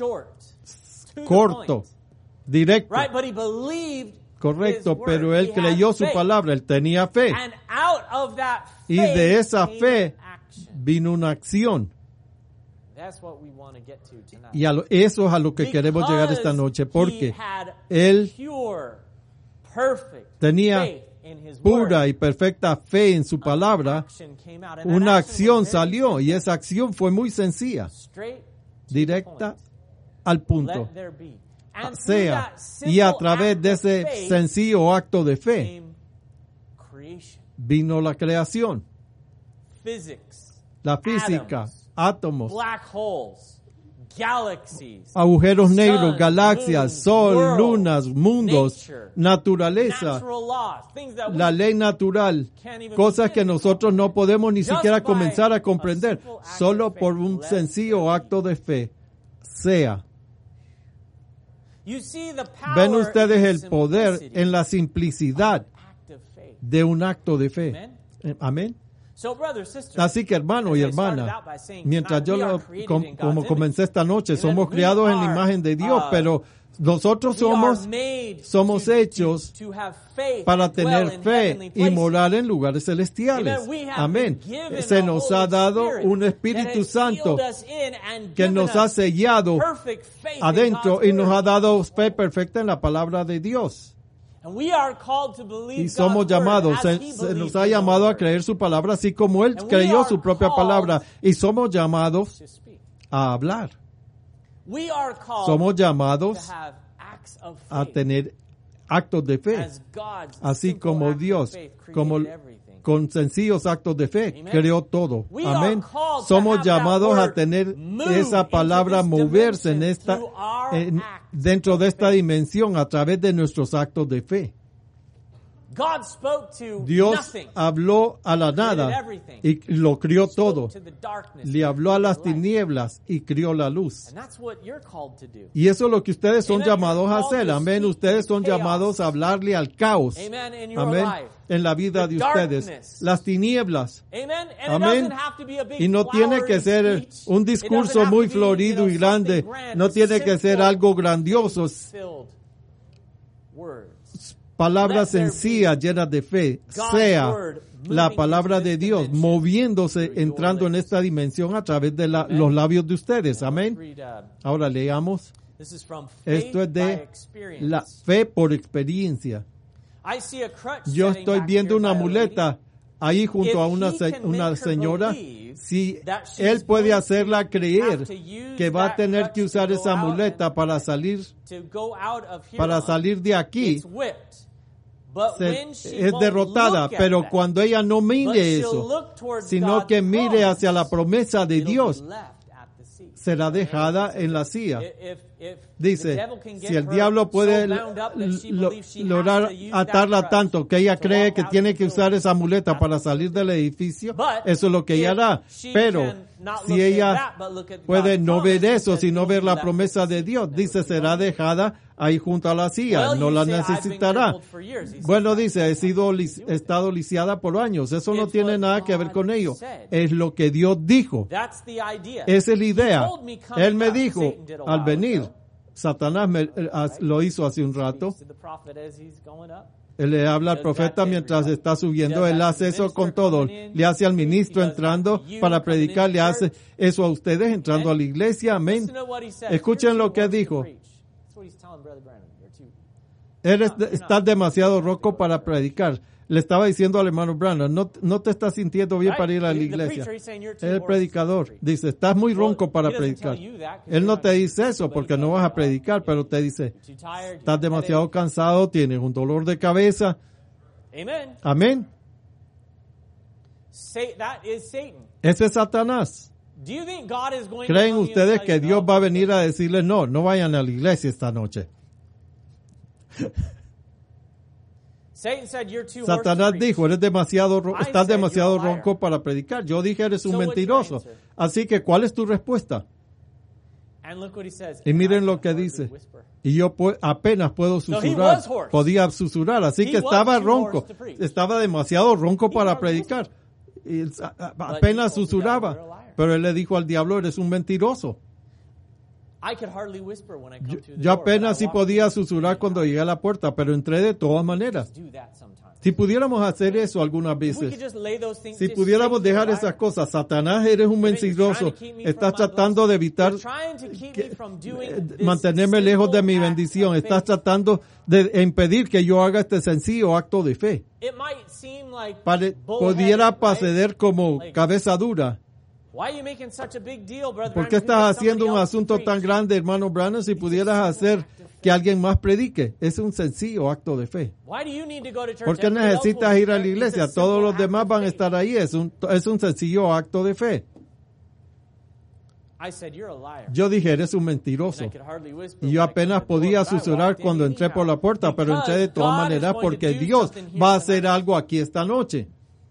Corto. Directo. Correcto, pero él creyó su palabra, él tenía fe. Y de esa fe vino una acción. Y a lo, eso es a lo que queremos llegar esta noche, porque él tenía pura y perfecta fe en su palabra. Una acción salió y esa acción fue muy sencilla, directa al punto. Sea, y a través de ese sencillo acto de fe vino la creación, la física, átomos, agujeros negros, galaxias, sol, lunas, mundos, naturaleza, la ley natural, cosas que nosotros no podemos ni siquiera comenzar a comprender, solo por un sencillo acto de fe. Sea. Ven ustedes el poder en la simplicidad de un acto de fe. Amén. Así que hermano y hermana, mientras yo lo, com, como comencé esta noche, somos criados en la imagen de Dios, pero nosotros somos, somos hechos para tener fe y morar en lugares celestiales. Amén. Se nos ha dado un Espíritu Santo que nos ha sellado adentro y nos ha dado fe perfecta en la palabra de Dios. Y somos llamados, se, se nos ha llamado a creer su palabra así como Él creyó su propia palabra. Y somos llamados a hablar. Somos llamados a tener actos de fe, así como Dios, como con sencillos actos de fe, creó todo. Amén. Somos llamados a tener esa palabra moverse en esta, en, dentro de esta dimensión a través de nuestros actos de fe. Dios habló a la nada y lo crió todo. Le habló a las tinieblas y crió la luz. Y eso es lo que ustedes son llamados a hacer. Amén. Ustedes son llamados a hablarle al caos. Amén. En la vida de ustedes. Las tinieblas. Amén. Y no tiene que ser un discurso muy florido y grande. No tiene que ser algo grandioso. Palabras sencillas, llenas de fe, sea la palabra de Dios moviéndose, entrando en esta dimensión a través de la, los labios de ustedes. Amén. Ahora leamos. Esto es de la fe por experiencia. Yo estoy viendo una muleta ahí junto a una, una señora. Si él puede hacerla creer que va a tener que usar esa muleta para salir, para salir de aquí, se, es derrotada, pero cuando ella no mire eso, sino que mire hacia la promesa de Dios, será dejada en la silla. Dice, si el diablo puede lo, lograr atarla tanto que ella cree que tiene que usar esa muleta para salir del edificio, eso es lo que ella hará. Pero si ella puede no ver eso, sino ver la promesa de Dios, dice, será dejada ahí junto a la silla, no la necesitará. Bueno, dice, he sido he estado lisiada por años. Eso no tiene nada que ver con ello. Es lo que Dios dijo. Esa es la idea. Él me dijo al venir, Satanás me, lo hizo hace un rato. Él le habla al profeta mientras está subiendo. Él hace eso con todo. Le hace al ministro entrando para predicar. Le hace eso a ustedes entrando a la iglesia. Amén. Escuchen lo que dijo. Eres, estás demasiado roco para predicar. Le estaba diciendo al hermano Branham, no, no te estás sintiendo bien para ir a la iglesia. El predicador dice, estás muy ronco para predicar. Él no te dice eso porque no vas a predicar, pero te dice, estás demasiado cansado, tienes un dolor de cabeza. Amén. Ese es Satanás. ¿Creen ustedes que Dios va a venir a decirles, no, no vayan a la iglesia esta noche? Satanás dijo, eres demasiado, estás demasiado ronco para predicar. Yo dije, eres un mentiroso. Así que, ¿cuál es tu respuesta? Y miren lo que dice. Y yo apenas puedo susurrar. Podía susurrar. Así que estaba ronco. Estaba demasiado ronco para predicar. Y apenas susurraba. Pero él le dijo al diablo, eres un mentiroso. Yo, yo apenas sí podía susurrar cuando llegué a la puerta, pero entré de todas maneras. Si pudiéramos hacer eso algunas veces, si pudiéramos dejar esas cosas, Satanás, eres un mentiroso, estás tratando de evitar que, mantenerme lejos de mi bendición, estás tratando de impedir que yo haga este sencillo acto de fe. Pare, pudiera parecer como cabeza dura. ¿Por qué estás haciendo un asunto tan grande, hermano Branham, si pudieras hacer que alguien más predique? Es un sencillo acto de fe. ¿Por qué necesitas ir a la iglesia? Todos los demás van a estar ahí. Es un, es un sencillo acto de fe. Yo dije, eres un mentiroso. Y yo apenas podía susurrar cuando entré por la puerta, pero entré de todas maneras porque Dios va a hacer algo aquí esta noche.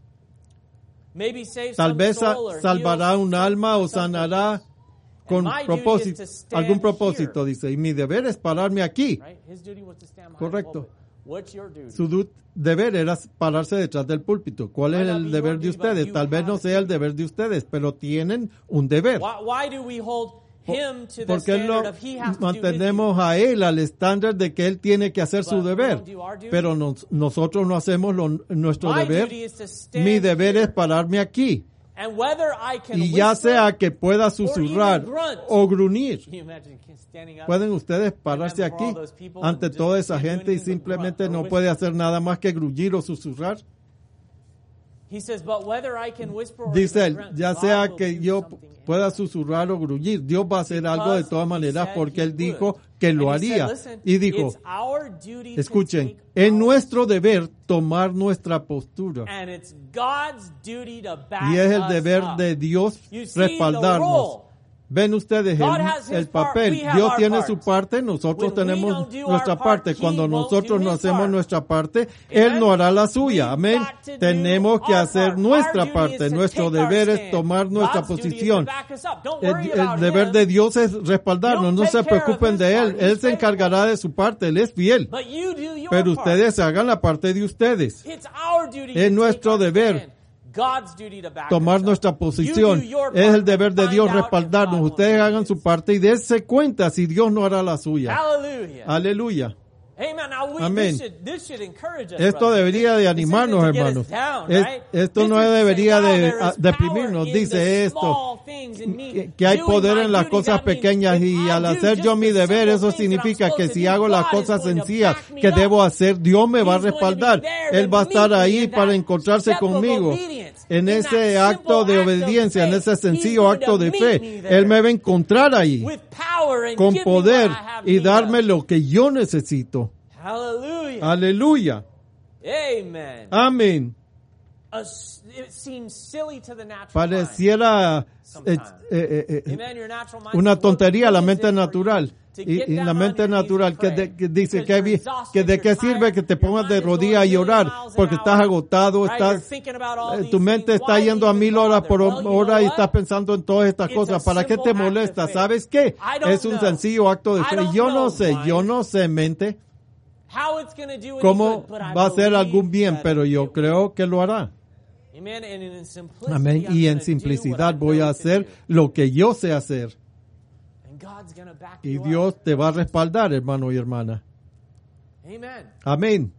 Tal vez salvará un alma o sanará con propósito, algún propósito, dice. Y mi deber es pararme aquí. Correcto. Su deber era pararse detrás del púlpito. ¿Cuál es el deber de ustedes? Tal vez no sea el deber de ustedes, pero tienen un deber. ¿Por qué no mantenemos a él al estándar de que él tiene que hacer su deber? Pero nos, nosotros no hacemos lo, nuestro deber. Mi deber es pararme aquí. Y ya sea que pueda susurrar o gruñir. ¿Pueden ustedes pararse aquí ante toda esa gente y simplemente no puede hacer nada más que gruñir o susurrar? Dice él, ya sea que yo pueda susurrar o gruñir, Dios va a hacer algo de todas maneras porque él dijo que lo haría. Y dijo, escuchen, es nuestro deber tomar nuestra postura. Y es el deber de Dios respaldarnos. Ven ustedes el, el papel. Dios tiene su parte, nosotros tenemos nuestra parte. Cuando nosotros no hacemos nuestra parte, Él no hará la suya. Amén. Tenemos que hacer nuestra parte. Nuestro deber es tomar nuestra posición. El, el deber de Dios es respaldarnos. No se preocupen de Él. Él se encargará de su parte. Él es fiel. Pero ustedes hagan la parte de ustedes. Es nuestro deber tomar nuestra posición. Es el deber de Dios respaldarnos. Ustedes hagan su parte y dense cuenta si Dios no hará la suya. Aleluya. Amén. Esto debería de animarnos, hermanos. Es, esto no debería de a, deprimirnos. Dice esto, que, que hay poder en las cosas pequeñas y al hacer yo mi deber, eso significa que si hago las cosas sencillas que debo hacer, Dios me va a respaldar. Él va a estar ahí para encontrarse conmigo. En ese acto de obediencia, en ese sencillo acto de fe, Él me va a encontrar ahí con poder y darme lo que yo necesito. Aleluya. Aleluya. Amen. Amén. Uh, it seems silly to the natural Pareciera eh, eh, eh, una tontería a la mente natural. Y, y la mente natural que, de, que dice que, que de qué sirve que te pongas de rodillas y llorar porque estás agotado, estás, eh, tu mente está yendo a mil horas por hora y estás pensando en todas estas cosas. ¿Para qué te molesta? ¿Sabes qué? Es un sencillo acto de fe. Yo no sé, yo no sé, mente, cómo va a hacer algún bien, pero yo creo que lo hará. Amén. Y en simplicidad voy a hacer lo que yo sé hacer. Y Dios te va a respaldar, hermano y hermana. Amén.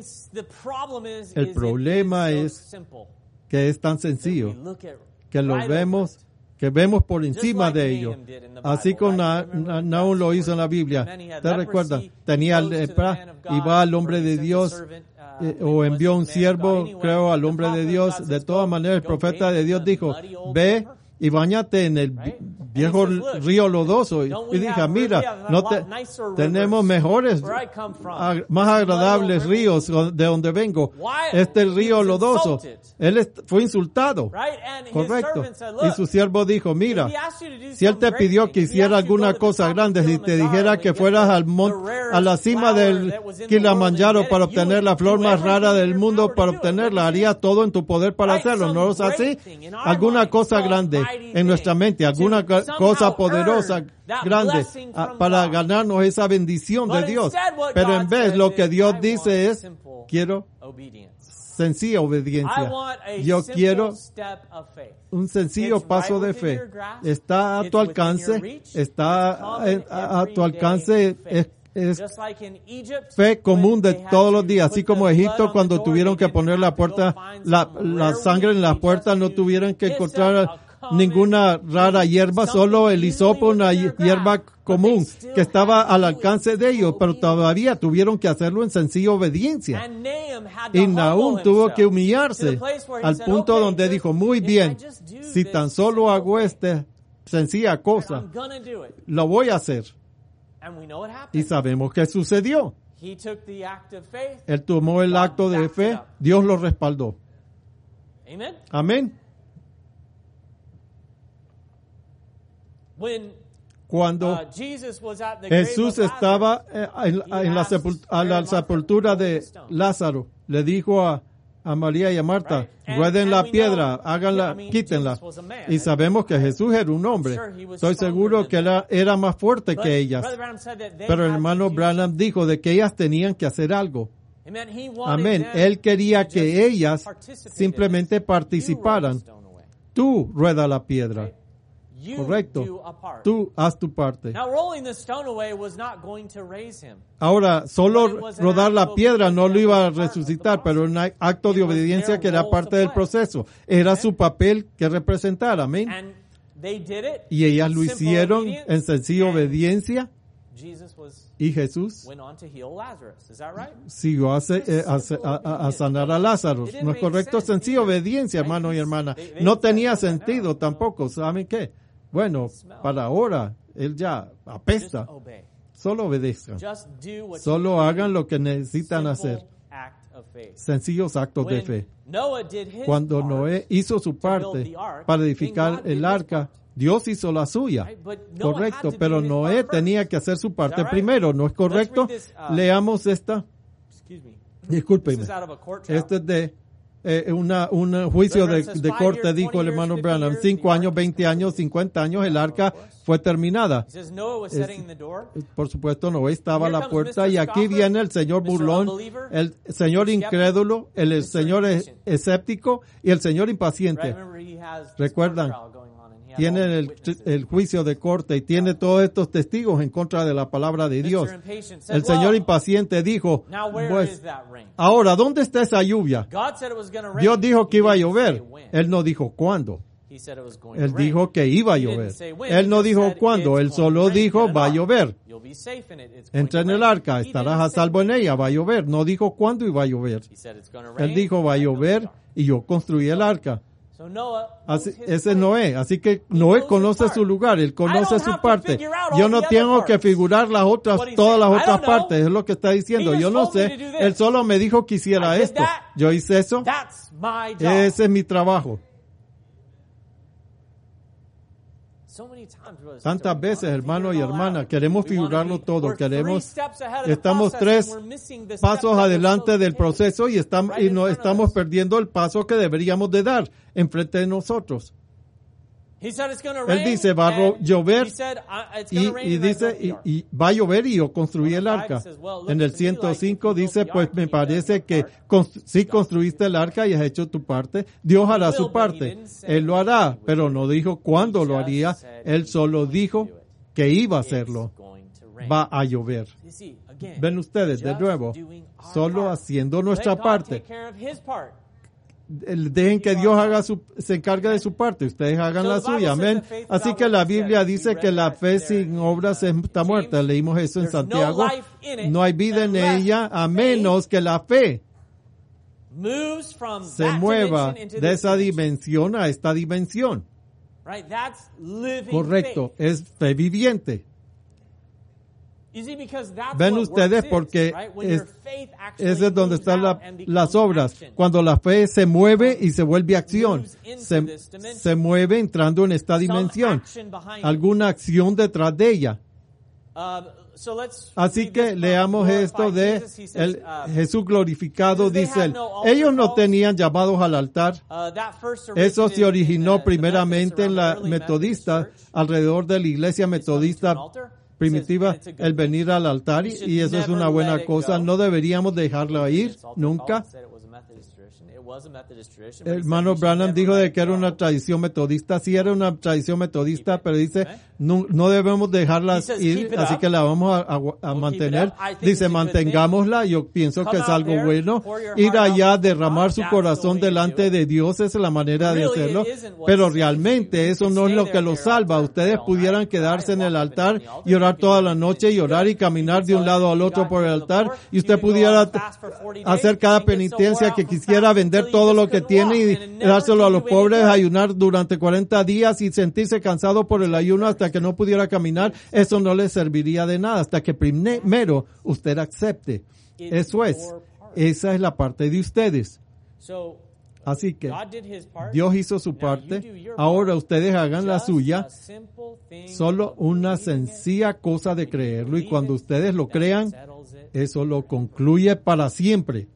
El problema es que es tan sencillo que lo vemos, que vemos por encima de ello. Así como Nahum lo hizo en la Biblia. ¿Te recuerdas? Tenía lepra y va al hombre de Dios, eh, o envió un siervo, creo, al hombre de Dios. De todas maneras, el profeta de Dios dijo, ve y bañate en el viejo río lodoso. Y dije, mira, no te, tenemos mejores, ag, más agradables ríos de donde vengo. Este río lodoso. Él est, fue insultado. Correcto. Y su siervo dijo, mira, si él te pidió que hiciera alguna cosa grande, si te dijera que fueras al monte, a la cima del Kilimanjaro para obtener la flor más rara del mundo, para obtenerla, harías todo en tu poder para hacerlo. ¿No es así? Alguna cosa grande en nuestra mente, alguna cosa poderosa, grande, a, para ganarnos esa bendición de Dios. Pero en vez lo que Dios dice es, quiero sencilla obediencia. Yo quiero un sencillo paso de fe. Está a tu alcance, está a, a tu alcance, es, es fe común de todos los días, así como Egipto cuando tuvieron que poner la puerta, la, la sangre en la puerta, no tuvieron que encontrar ninguna rara hierba, solo el hisopo, una hierba común que estaba al alcance de ellos, pero todavía tuvieron que hacerlo en sencilla obediencia. Y Nahum tuvo que humillarse al punto donde dijo, muy bien, si tan solo hago esta sencilla cosa, lo voy a hacer. Y sabemos qué sucedió. Él tomó el acto de fe, Dios lo respaldó. Amén. Cuando Jesús estaba en, en la, sepult a la sepultura de Lázaro, le dijo a, a María y a Marta, rueden la piedra, háganla, quítenla. Y sabemos que Jesús era un hombre. Estoy seguro que era, era más fuerte que ellas. Pero el hermano Branham dijo de que ellas tenían que hacer algo. Amén. Él quería que ellas simplemente participaran. Tú rueda la piedra. Correcto. Tú haz tu parte. Ahora, solo rodar la piedra no lo iba a resucitar, pero un acto de obediencia que era parte del proceso. Era su papel que representar. Amén. Y ellas lo hicieron en sencilla obediencia. Y Jesús siguió a, a, a sanar a Lázaro. No es correcto, sencilla obediencia, hermano y hermana. No tenía sentido tampoco. ¿Saben qué? Bueno, para ahora, él ya apesta. Solo obedezcan. Solo hagan lo que necesitan hacer. Sencillos actos de fe. Cuando Noé hizo su parte para edificar el arca, Dios hizo la suya. Correcto, pero Noé tenía que hacer su parte primero. ¿No es correcto? Leamos esta. Discúlpeme. Este es de eh, una, un juicio de, de corte, dijo el hermano Branham. Cinco años, veinte años, cincuenta años, el arca fue terminada. Es, por supuesto, Noé estaba a la puerta y aquí viene el señor burlón, el señor incrédulo, el, el señor escéptico y el señor impaciente. ¿Recuerdan? Tiene el, el juicio de corte y tiene todos estos testigos en contra de la palabra de Dios. El señor impaciente dijo, pues, ahora, ¿dónde está esa lluvia? Dios dijo que iba a llover. Él no dijo cuándo. Él dijo que iba a llover. Él no dijo cuándo. Él solo dijo, va a llover. Entra en el arca, estarás a salvo en ella, va a llover. No dijo cuándo iba a llover. Él dijo, va a llover y yo construí el arca. Así, ese es Noé, así que Noé conoce su lugar, él conoce su parte. Yo no tengo que figurar las otras, todas las otras partes, es lo que está diciendo. Yo no sé, él solo me dijo que hiciera esto. Yo hice eso, ese es mi trabajo. Tantas veces, hermano y hermana, queremos figurarlo todo, queremos, estamos tres pasos adelante del proceso y estamos, y no estamos perdiendo el paso que deberíamos de dar enfrente de nosotros. Él dice, va a llover, y, y dice, y, y va a llover y yo construí el arca. En el ciento cinco dice, pues me parece que si sí construiste el arca y has hecho tu parte, Dios hará su parte. Él lo hará, pero no dijo cuándo lo haría. Él solo dijo que iba a hacerlo, va a llover. Ven ustedes de nuevo, solo haciendo nuestra parte. Dejen que Dios haga su, se encargue de su parte, ustedes hagan la suya, amén. Así que la Biblia dice que la fe sin obras está muerta. Leímos eso en Santiago. No hay vida en ella a menos que la fe se mueva de esa dimensión a esta dimensión. Correcto, es fe viviente. Ven ustedes porque es, ese es donde están la, las obras. Cuando la fe se mueve y se vuelve acción, se, se mueve entrando en esta dimensión, alguna acción detrás de ella. Así que leamos esto de el Jesús glorificado, dice él. Ellos no tenían llamados al altar. Eso se originó primeramente en la metodista, alrededor de la iglesia metodista primitiva, el venir al altar, y eso es una buena cosa. No deberíamos dejarlo ir nunca. El hermano Branham dijo de que era una tradición metodista. Sí, era una tradición metodista, pero dice, no, no debemos dejarlas ir, así que la vamos a, a, a mantener. Dice, mantengámosla. Yo pienso que es algo bueno. Ir allá, derramar su corazón delante de Dios es la manera de hacerlo, pero realmente eso no es lo que los salva. Ustedes pudieran quedarse en el altar y orar toda la noche y orar y caminar de un lado al otro por el altar, y usted pudiera hacer cada penitencia que quisiera, vender todo lo que tiene y dárselo a los pobres, ayunar durante cuarenta días y sentirse cansado por el ayuno hasta que no pudiera caminar. Eso no le serviría de nada hasta que primero usted acepte. Eso es, esa es la parte de ustedes. Así que Dios hizo su parte, ahora ustedes hagan la suya. Solo una sencilla cosa de creerlo, y cuando ustedes lo crean, eso lo concluye para siempre.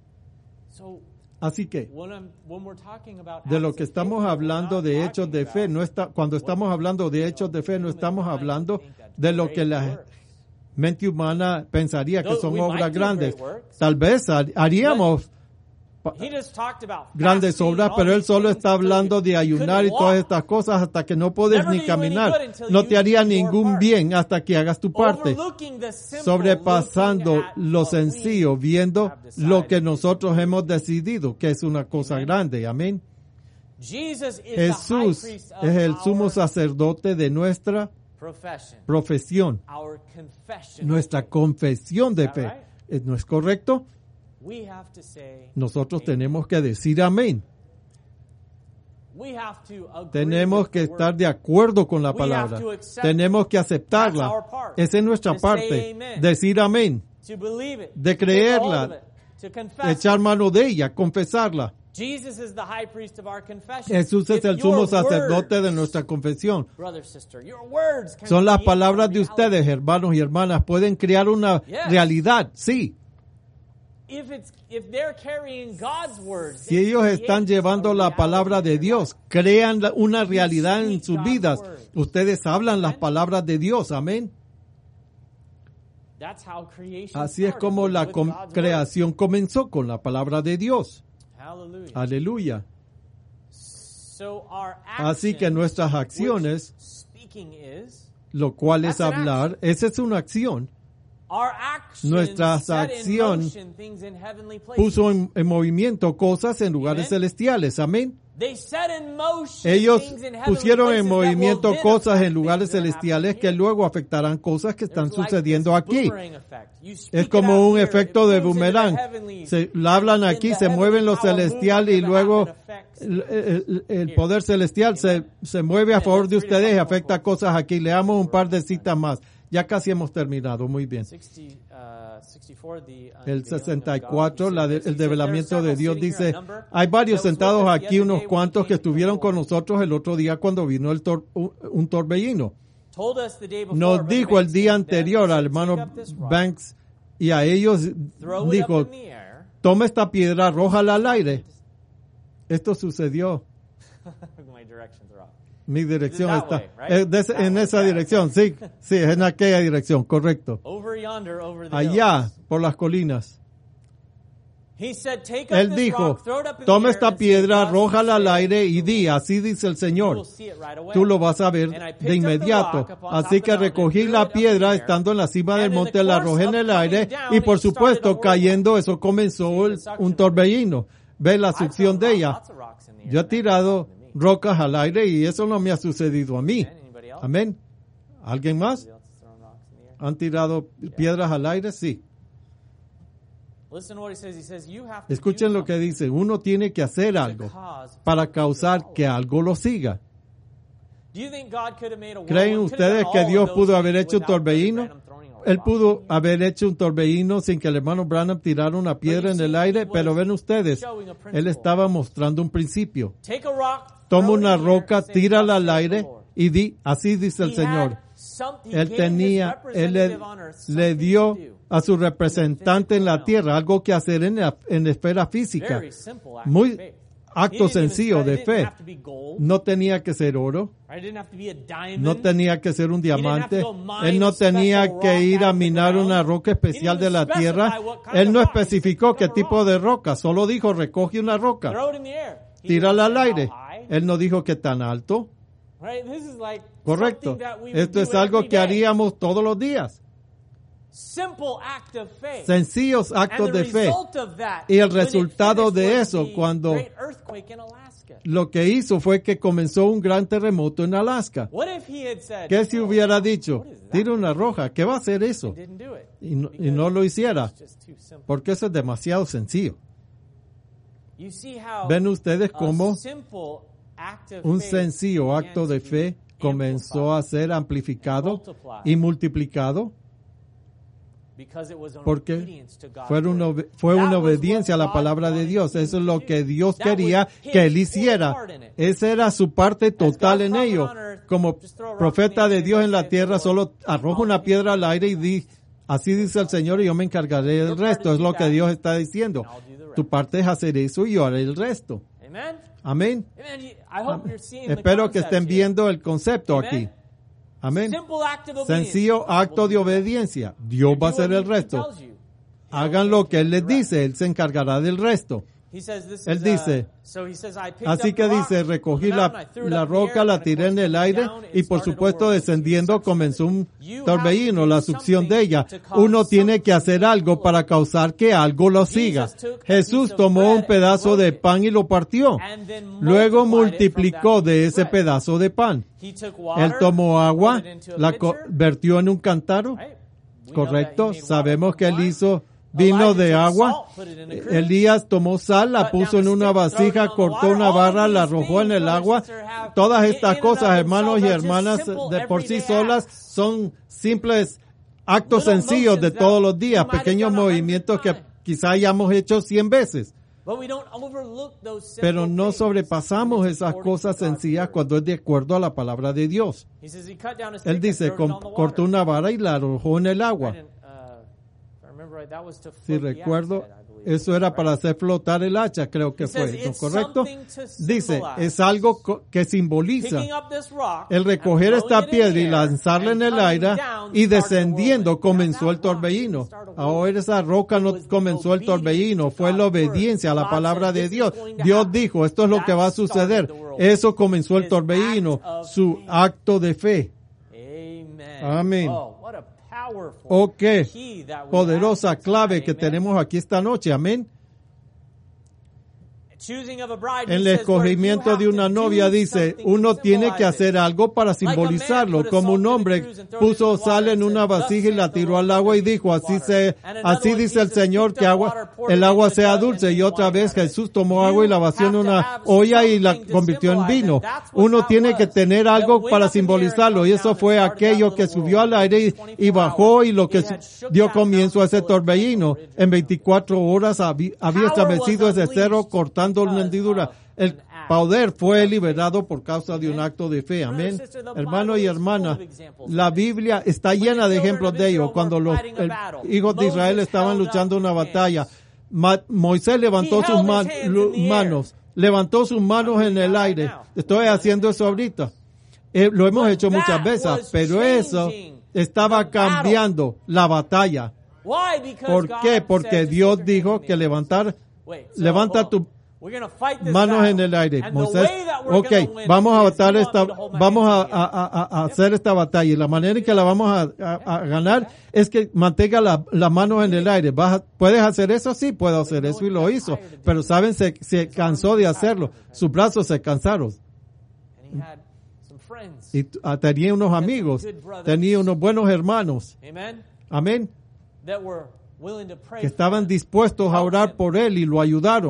Así que, de lo que estamos hablando de hechos de fe, no está, cuando estamos hablando de hechos de fe, no estamos hablando de lo que la mente humana pensaría que son obras grandes. Tal vez haríamos grandes obras, pero él solo está hablando de ayunar y todas estas cosas hasta que no puedes ni caminar. No te haría ningún bien hasta que hagas tu parte. Sobrepasando lo sencillo, viendo lo que nosotros hemos decidido, que es una cosa grande. Amén. Jesús es el sumo sacerdote de nuestra profesión, nuestra confesión de fe. ¿No es correcto? Nosotros tenemos que decir amén. Tenemos que estar de acuerdo con la palabra. Tenemos que aceptarla. Esa es nuestra parte. Decir amén. De creerla. Echar mano de ella. Confesarla. Jesús es el sumo sacerdote de nuestra confesión. Son las palabras de ustedes, hermanos y hermanas. Pueden crear una realidad. Sí. Si ellos están llevando la palabra de Dios, crean una realidad en sus vidas. Ustedes hablan las palabras de Dios. Amén. Así es como la creación comenzó, con la palabra de Dios. Aleluya. Así que nuestras acciones, lo cual es hablar, esa es una acción. Nuestra acción puso en, en movimiento cosas en lugares celestiales. Amén. Ellos pusieron en movimiento cosas en lugares celestiales que luego afectarán cosas que están sucediendo aquí. Es como un efecto de boomerang. Se hablan aquí, se mueven los celestiales y luego el, el, el poder celestial se, se mueve a favor de ustedes y afecta cosas aquí. Leamos un par de citas más. Ya casi hemos terminado, muy bien. El sesenta y cuatro, la de, el develamiento de Dios, dice, hay varios sentados aquí, unos cuantos que estuvieron con nosotros el otro día cuando vino el tor, un torbellino. Nos dijo el día anterior al hermano Banks y a ellos, dijo, toma esta piedra, arrójala al aire. Esto sucedió. Mi dirección está way, right? es de, en esa dirección, sí, sí, en aquella dirección, correcto. Over yonder, over the Allá, hills. Por las colinas. Él dijo, toma esta piedra, arrójala al aire y di, así dice el Señor. Tú lo vas a ver de inmediato. Así que recogí la piedra estando en la cima del monte, la arrojé en el aire y por supuesto cayendo, eso comenzó el, un torbellino. Ve la succión de ella. Yo he tirado rocas al aire y eso no me ha sucedido a mí. Amén. ¿Alguien más? ¿Han tirado piedras al aire? Sí. Escuchen lo que dice. Uno tiene que hacer algo para causar que algo lo siga. ¿Creen ustedes que Dios pudo haber hecho un torbellino? Él pudo haber hecho un torbellino sin que el hermano Branham tirara una piedra en el aire, pero ven ustedes, él estaba mostrando un principio. Toma una roca, tírala al aire y di, así dice el Señor. Él tenía, él le, le dio a su representante en la tierra algo que hacer en la, en la esfera física. Muy acto sencillo de fe. No tenía que ser oro. No tenía que ser un diamante. Él no tenía que ir a minar una roca especial de la tierra. Él no especificó qué tipo de roca. Solo dijo, recoge una roca. Tírala al aire. Él no dijo que tan alto. Correcto. Esto es algo que haríamos todos los días. Sencillos actos de fe. Y el resultado de eso, cuando lo que hizo fue que comenzó un gran terremoto en Alaska. ¿Qué si hubiera dicho? Tira una roja. ¿Qué va a hacer eso? Y no, y no lo hiciera. Porque eso es demasiado sencillo. ¿Ven ustedes cómo un sencillo acto de fe comenzó a ser amplificado y multiplicado? Porque fue una, fue una obediencia a la palabra de Dios. Eso es lo que Dios quería que él hiciera. Esa era su parte total en ello. Como profeta de Dios en la tierra, solo arroja una piedra al aire y di, así dice el Señor, y yo me encargaré del resto. Es lo que Dios está diciendo. Tu parte es hacer eso y yo haré el resto. Amén. Espero que estén viendo el concepto aquí. Amén. Sencillo acto de obediencia. Dios va a hacer el resto. Hagan lo que Él les dice. Él se encargará del resto. Él dice, así que dice, recogí la, la roca, la tiré en el aire y por supuesto descendiendo comenzó un torbellino, la succión de ella. Uno tiene que hacer algo para causar que algo lo siga. Jesús tomó un pedazo de pan y lo partió. Luego multiplicó de ese pedazo de pan. Él tomó agua, la vertió en un cántaro. Correcto. Sabemos que Él hizo vino de agua. Elías tomó sal, la puso en una vasija, cortó una barra, la arrojó en el agua. Todas estas cosas, hermanos y hermanas, de por sí solas, son simples actos sencillos de todos los días, pequeños movimientos que quizá hayamos hecho cien veces. Pero no sobrepasamos esas cosas sencillas cuando es de acuerdo a la palabra de Dios. Él dice, cortó una vara y la arrojó en el agua. Si recuerdo, eso era para hacer flotar el hacha, creo que fue, ¿no? ¿Correcto? Dice, es algo que simboliza el recoger esta piedra y lanzarla en el aire y descendiendo comenzó el torbellino. Ahora esa roca no comenzó el torbellino, fue la obediencia a la palabra de Dios. Dios dijo, esto es lo que va a suceder. Eso comenzó el torbellino, su acto de fe. Amén. Oh, qué poderosa clave que tenemos aquí esta noche. Amén. En el escogimiento de una novia dice, uno tiene que hacer algo para simbolizarlo. Como un hombre puso sal en una vasija y la tiró al agua y dijo, así se, así dice el Señor que agua, el agua sea dulce. Y otra vez Jesús tomó agua y la vació en una olla y la convirtió en vino. Uno tiene que tener algo para simbolizarlo. Y eso fue aquello que subió al aire y, y bajó y lo que dio comienzo a ese torbellino. En veinticuatro horas había, había establecido ese cerro cortando una hendidura. El poder fue liberado por causa de un acto de fe. Amén. Hermano y hermana, la Biblia está llena de ejemplos de ello. Cuando los el, hijos de Israel estaban luchando una batalla, Ma, Moisés levantó sus man, manos, levantó sus manos en el aire. Estoy haciendo eso ahorita. Eh, lo hemos hecho muchas veces, pero eso estaba cambiando la batalla. ¿Por qué? Porque Dios dijo que levantar levanta tu manos en el aire. Moisés, ok, vamos a batallar esta, vamos a, a, a, a hacer esta batalla. Y la manera en que la vamos a, a, a ganar es que mantenga las la manos en el aire. ¿Vas a, ¿Puedes hacer eso? Sí, puedo hacer eso y lo hizo. Pero saben, se, se cansó de hacerlo. Sus brazos se cansaron. Y tenía unos amigos, tenía unos buenos hermanos. Amén. Que estaban dispuestos a orar por él y lo ayudaron.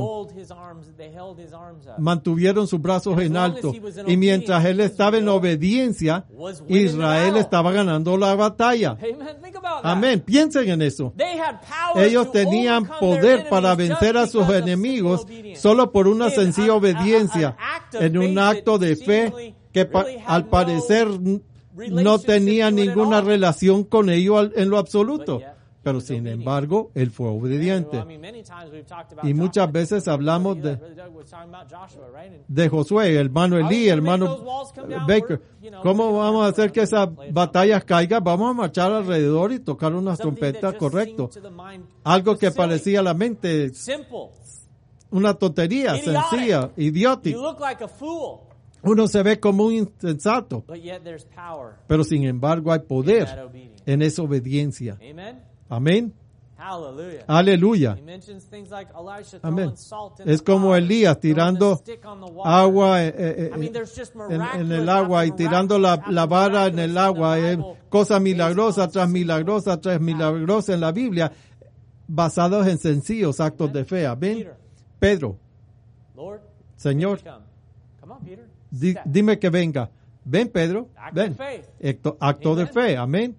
Mantuvieron sus brazos en alto. Y mientras él estaba en obediencia, Israel estaba ganando la batalla. Amén. Piensen en eso. Ellos tenían poder para vencer a sus enemigos solo por una sencilla obediencia, en un acto de fe que pa- al parecer no tenía ninguna relación con ellos en lo absoluto. Pero sin embargo, él fue obediente. Y muchas veces hablamos de, de Josué, el hermano Elí, el hermano Baker. ¿Cómo vamos a hacer que esas batallas caigan? Vamos a marchar alrededor y tocar unas trompetas, correcto. Algo que parecía a la mente una tontería, sencilla, idiótica. Uno se ve como un insensato. Pero sin embargo hay poder en esa obediencia. Amén. Aleluya. Amén. Es como Elías tirando agua eh, eh, en, en el agua y tirando la, la vara en el agua. Eh, cosa milagrosa tras milagrosa tras milagrosa en la Biblia, basados en sencillos actos de fe. Amén. Pedro, Señor, di, dime que venga. Ven, Pedro. Ven. Acto, acto de fe. Amén.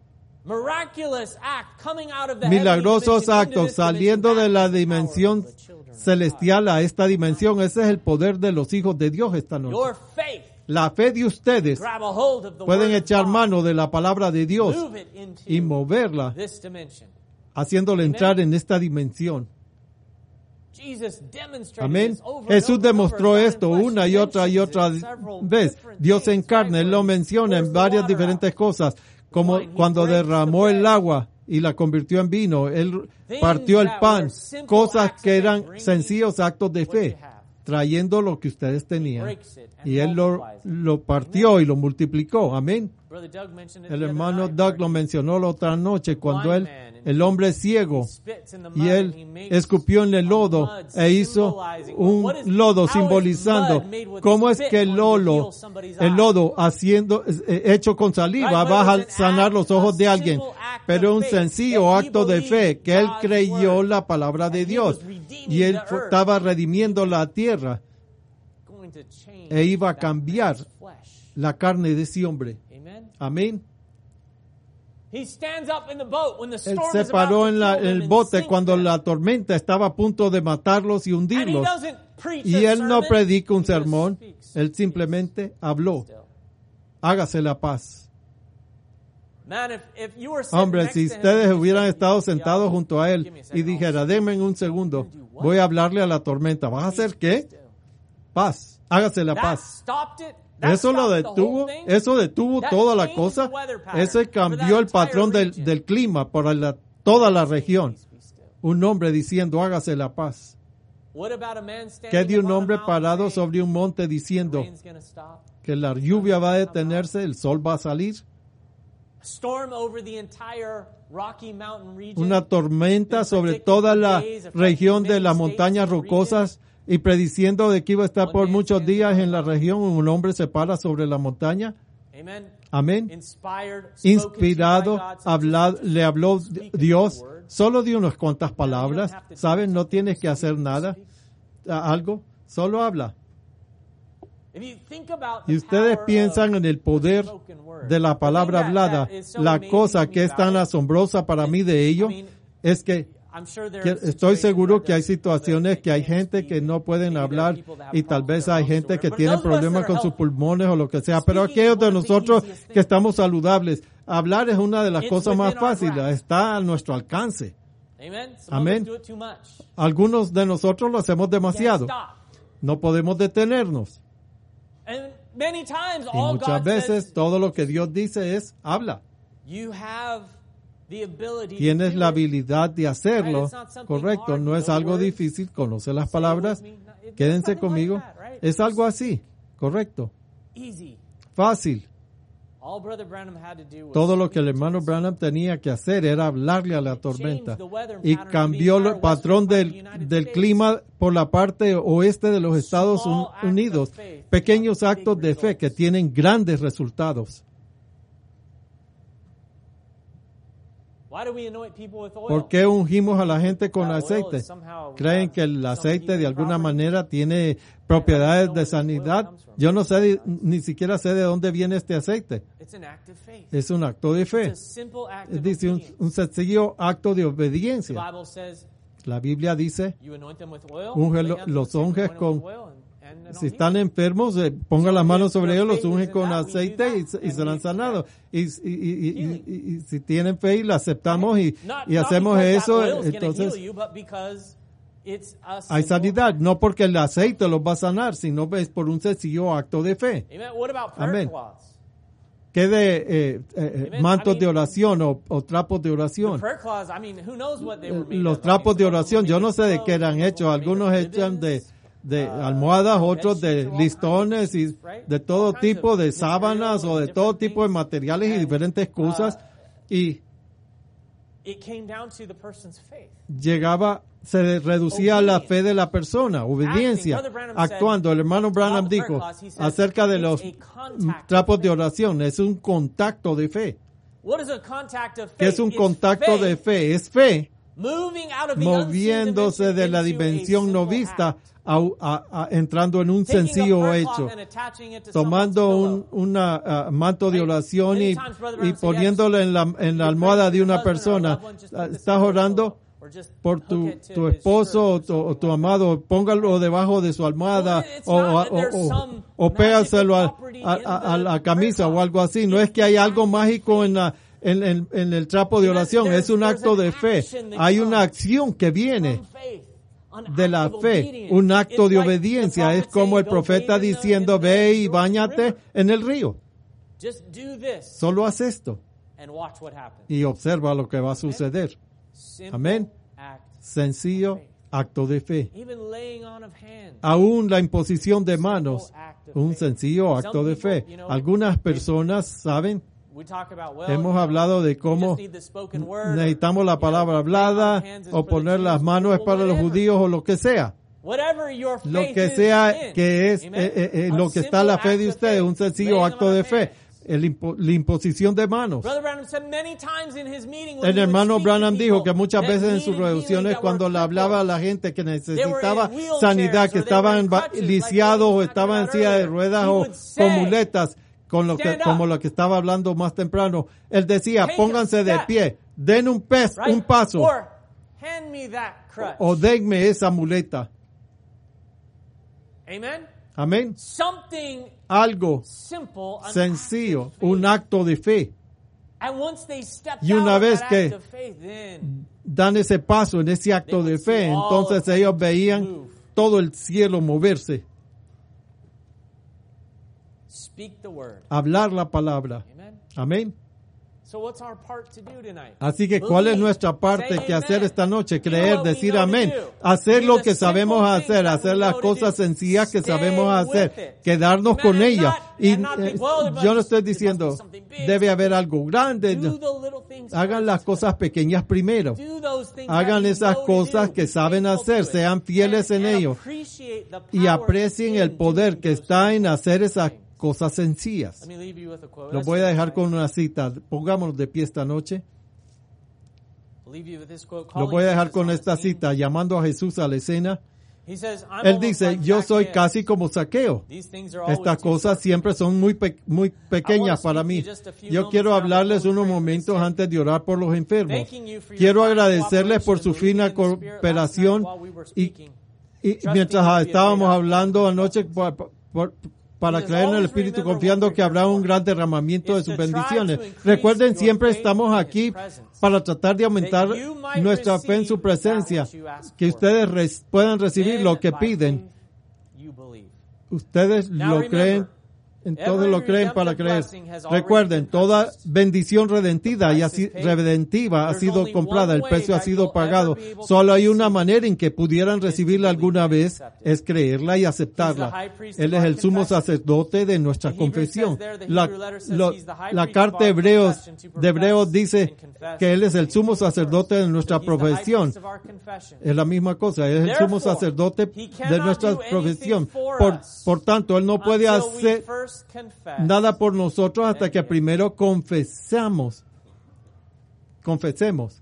Milagrosos actos saliendo de la dimensión celestial a esta dimensión. Ese es el poder de los hijos de Dios esta noche. La fe de ustedes pueden echar mano de la palabra de Dios y moverla, haciéndole entrar en esta dimensión. Amén. Jesús demostró esto una y otra y otra vez. Dios en carne, Él lo menciona en varias diferentes cosas. Como cuando derramó el agua y la convirtió en vino, Él partió el pan, cosas que eran sencillos actos de fe, trayendo lo que ustedes tenían. Y Él lo, lo partió y lo multiplicó. Amén. El hermano Doug lo mencionó la otra noche cuando él, el hombre ciego, y él escupió en el lodo e hizo un lodo simbolizando cómo es que el lodo, el lodo haciendo, hecho con saliva va a sanar los ojos de alguien. Pero un sencillo acto de fe que él creyó la palabra de Dios y él estaba redimiendo la tierra e iba a cambiar la carne de ese hombre. Amén. Él se paró en, la, en el bote cuando la tormenta estaba a punto de matarlos y hundirlos. Y él no predica un sermón, él simplemente habló. Hágase la paz. Hombre, si ustedes hubieran estado sentados junto a él y dijera, denme un segundo, voy a hablarle a la tormenta. ¿Vas a hacer qué? Paz. Hágase la paz. Eso lo detuvo, eso detuvo toda la cosa, eso cambió el patrón del, del clima por la, toda la región. Un hombre diciendo, hágase la paz. ¿Qué de un hombre parado sobre un monte diciendo que la lluvia va a detenerse, el sol va a salir? Una tormenta sobre toda la región de las montañas rocosas. Y prediciendo de que iba a estar por muchos días en la región, un hombre se para sobre la montaña. Amén. Inspirado, hablad, le habló Dios. Solo de unas cuantas palabras. ¿Saben? No tienes que hacer nada. Algo. Solo habla. Y ustedes piensan en el poder de la palabra hablada. La cosa que es tan asombrosa para mí de ello es que estoy seguro que hay situaciones que hay gente que no pueden hablar y tal vez hay gente que tiene problemas con sus pulmones o lo que sea, pero aquellos de nosotros que estamos saludables, hablar es una de las cosas más fáciles, está a nuestro alcance. Amén. Algunos de nosotros lo hacemos demasiado. No podemos detenernos. Y muchas veces todo lo que Dios dice es, habla. Tienes la habilidad de hacerlo, correcto. No es algo difícil, conoce las palabras. Quédense conmigo. Es algo así, correcto. Fácil. Todo lo que el hermano Branham tenía que hacer era hablarle a la tormenta. Y cambió el patrón del, del clima por la parte oeste de los Estados Unidos. Pequeños actos de fe que tienen grandes resultados. ¿Por qué ungimos a la gente con aceite? ¿Creen que el aceite de alguna manera tiene propiedades de sanidad? Yo no sé, ni siquiera sé de dónde viene este aceite. Es un acto de fe. Dice un, un sencillo acto de obediencia. La Biblia dice, unge, los unges con... Si están enfermos, eh, pongan las manos sobre ellos, los ungen con aceite y, y serán sanados. Y, y, y, y, y, y si tienen fe y la aceptamos y, y hacemos eso, entonces hay sanidad. No porque el aceite los va a sanar, sino es por un sencillo acto de fe. Amén. ¿Qué de eh, eh, mantos de oración o, o trapos de oración? Los trapos de oración, yo no sé de qué eran hechos. Algunos echan de... de almohadas, otros de listones y de todo tipo de sábanas o de todo tipo de materiales y diferentes cosas, y llegaba, se reducía a la fe de la persona, obediencia, actuando. El hermano Branham dijo acerca de los trapos de oración, es un contacto de fe. ¿Qué es un contacto de fe? Es fe moviéndose de la dimensión no vista a, a, a, entrando en un sencillo hecho, tomando un una, uh, manto de oración y, y poniéndolo en la, en la almohada de una persona. Estás orando por tu, tu esposo o tu, o tu amado, póngalo debajo de su almohada o, o, o, o, o pégaselo a, a, a la camisa o algo así. No es que hay algo mágico en la En, en, en el trapo de oración, es un acto de fe. Hay una acción que viene de la fe, un acto de obediencia. Es como el profeta diciendo, ve y báñate en el río. Solo haz esto y observa lo que va a suceder. Amén. Sencillo acto de fe. Aún la imposición de manos, un sencillo acto de fe. Algunas personas saben, hemos hablado de cómo necesitamos la palabra hablada o poner las manos para los judíos o lo que sea. Lo que sea que es eh, eh, eh, lo que está la fe de ustedes, un sencillo acto de fe. El impo, la imposición de manos. El hermano Branham dijo que muchas veces en sus reducciones, cuando le hablaba a la gente que necesitaba sanidad, que estaban lisiados o estaban en silla de ruedas o con muletas, con lo que, como lo que estaba hablando más temprano, él decía, pónganse de pie, den un, pez, un paso, o, o denme esa muleta. Amén. Algo sencillo, un acto de fe. Y una vez que dan ese paso en ese acto de fe, entonces ellos veían todo el cielo moverse. Hablar la palabra. Amén. Así que, ¿cuál es nuestra parte que hacer esta noche? Creer, decir amén. Hacer lo que sabemos hacer, hacer las cosas sencillas que sabemos hacer, quedarnos con ellas. Y eh, yo no estoy diciendo, debe haber algo grande. Hagan las cosas pequeñas primero. Hagan esas cosas que saben hacer, sean fieles en ello. Y aprecien el poder que está en hacer esas cosas sencillas. Los voy a dejar con una cita. Pongámonos de pie esta noche. Los voy a dejar con esta cita, llamando a Jesús a la escena. Él dice, yo soy casi como Zaqueo. Estas cosas siempre son muy, pe- muy pequeñas para mí. Yo quiero hablarles unos momentos antes de orar por los enfermos. Quiero agradecerles por su fina cooperación y, y mientras estábamos hablando anoche por, por, para creer en el Espíritu, confiando que habrá un gran derramamiento de sus bendiciones. Recuerden, siempre estamos aquí para tratar de aumentar nuestra fe en su presencia, que ustedes res, puedan recibir lo que piden. Ustedes lo creen en todo lo creen para creer. Recuerden, toda bendición redentiva y así, redentiva ha sido comprada, el precio ha sido pagado. Solo hay una manera en que pudieran recibirla alguna vez, es creerla y aceptarla. Él es el sumo sacerdote de nuestra confesión. La, lo, la carta de Hebreos, de Hebreos dice que Él es el sumo sacerdote de nuestra profesión. Es la misma cosa, Él es el sumo sacerdote de nuestra profesión. Por, por tanto, Él no puede hacer nada por nosotros hasta que primero confesamos. Confesemos.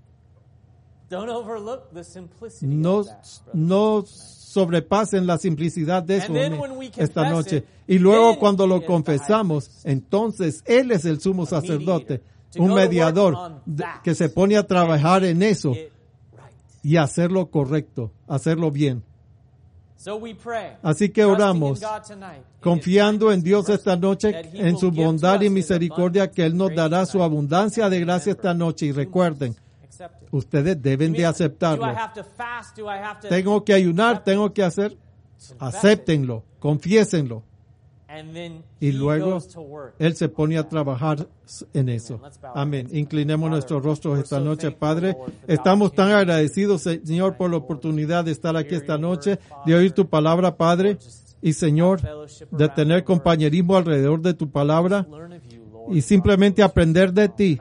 No, no sobrepasen la simplicidad de eso esta noche. Y luego cuando lo confesamos, entonces Él es el sumo sacerdote, un mediador que se pone a trabajar en eso y hacerlo correcto, hacerlo bien. Así que oramos, confiando en Dios esta noche, en su bondad y misericordia, que Él nos dará su abundancia de gracia esta noche. Y recuerden, ustedes deben de aceptarlo. Tengo que ayunar, tengo que hacer, acéptenlo, confiésenlo. Y luego Él se pone a trabajar en eso. Amén. Inclinemos nuestros rostros esta noche, Padre. Estamos tan agradecidos, Señor, por la oportunidad de estar aquí esta noche, de oír tu palabra, Padre. Y, Señor, de tener compañerismo alrededor de tu palabra y simplemente aprender de ti.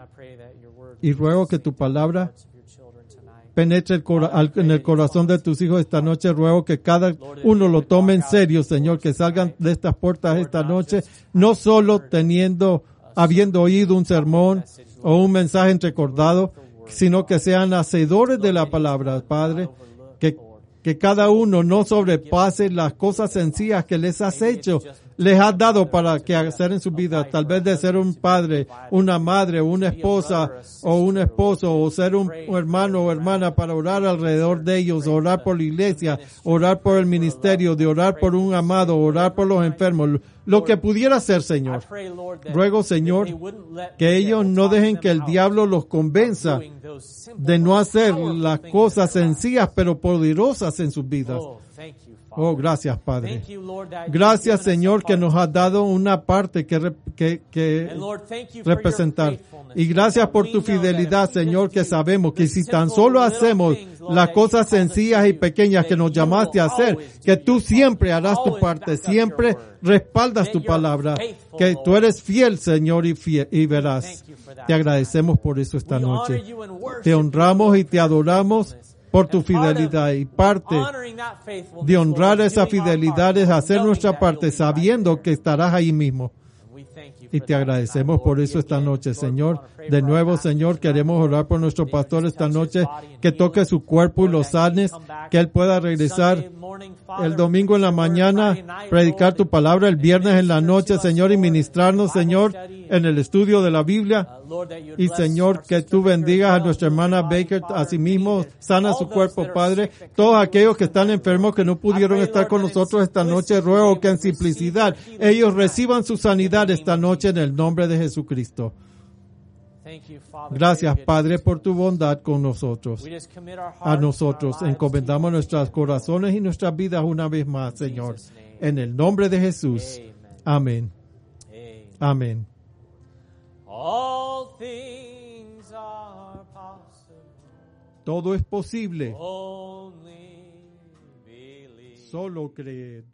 Y ruego que tu palabra penetre el cora- al, en el corazón de tus hijos esta noche. Ruego que cada uno lo tome en serio, Señor, que salgan de estas puertas esta noche, no solo teniendo, habiendo oído un sermón o un mensaje entrecordado, sino que sean hacedores de la palabra, Padre, que, que cada uno no sobrepase las cosas sencillas que les has hecho, les has dado para que hacer en su vida, tal vez de ser un padre, una madre, una esposa o un esposo, o ser un, un hermano o hermana para orar alrededor de ellos, orar por la iglesia, orar por el ministerio, de orar por un amado, orar por los enfermos, lo que pudiera ser, Señor. Ruego, Señor, que ellos no dejen que el diablo los convenza de no hacer las cosas sencillas pero poderosas en sus vidas. Oh, gracias, Padre. Gracias, Señor, que nos has dado una parte que, que, que representar. Y gracias por tu fidelidad, Señor, que sabemos que si tan solo hacemos las cosas sencillas y pequeñas que nos llamaste a hacer, que tú siempre harás tu parte, siempre respaldas tu palabra, que tú eres fiel, Señor, y, fiel, y verás. Te agradecemos por eso esta noche. Te honramos y te adoramos por tu fidelidad, y parte de honrar esa fidelidad es hacer nuestra parte sabiendo que estarás ahí mismo. Y te agradecemos por eso esta noche, Señor. De nuevo, Señor, queremos orar por nuestro pastor esta noche, que toque su cuerpo y lo sanes, que él pueda regresar el domingo en la mañana, predicar tu palabra el viernes en la noche, Señor, y ministrarnos, Señor, en el estudio de la Biblia. Y, Señor, que tú bendigas a nuestra hermana Baker, asimismo, sana su cuerpo, Padre. Todos aquellos que están enfermos, que no pudieron estar con nosotros esta noche, ruego que en simplicidad ellos reciban su sanidad esta noche en el nombre de Jesucristo. Gracias, Padre, por tu bondad con nosotros. A nosotros encomendamos nuestros corazones y nuestras vidas una vez más, Señor. En el nombre de Jesús. Amén. Amén. Todo es posible. Solo creer.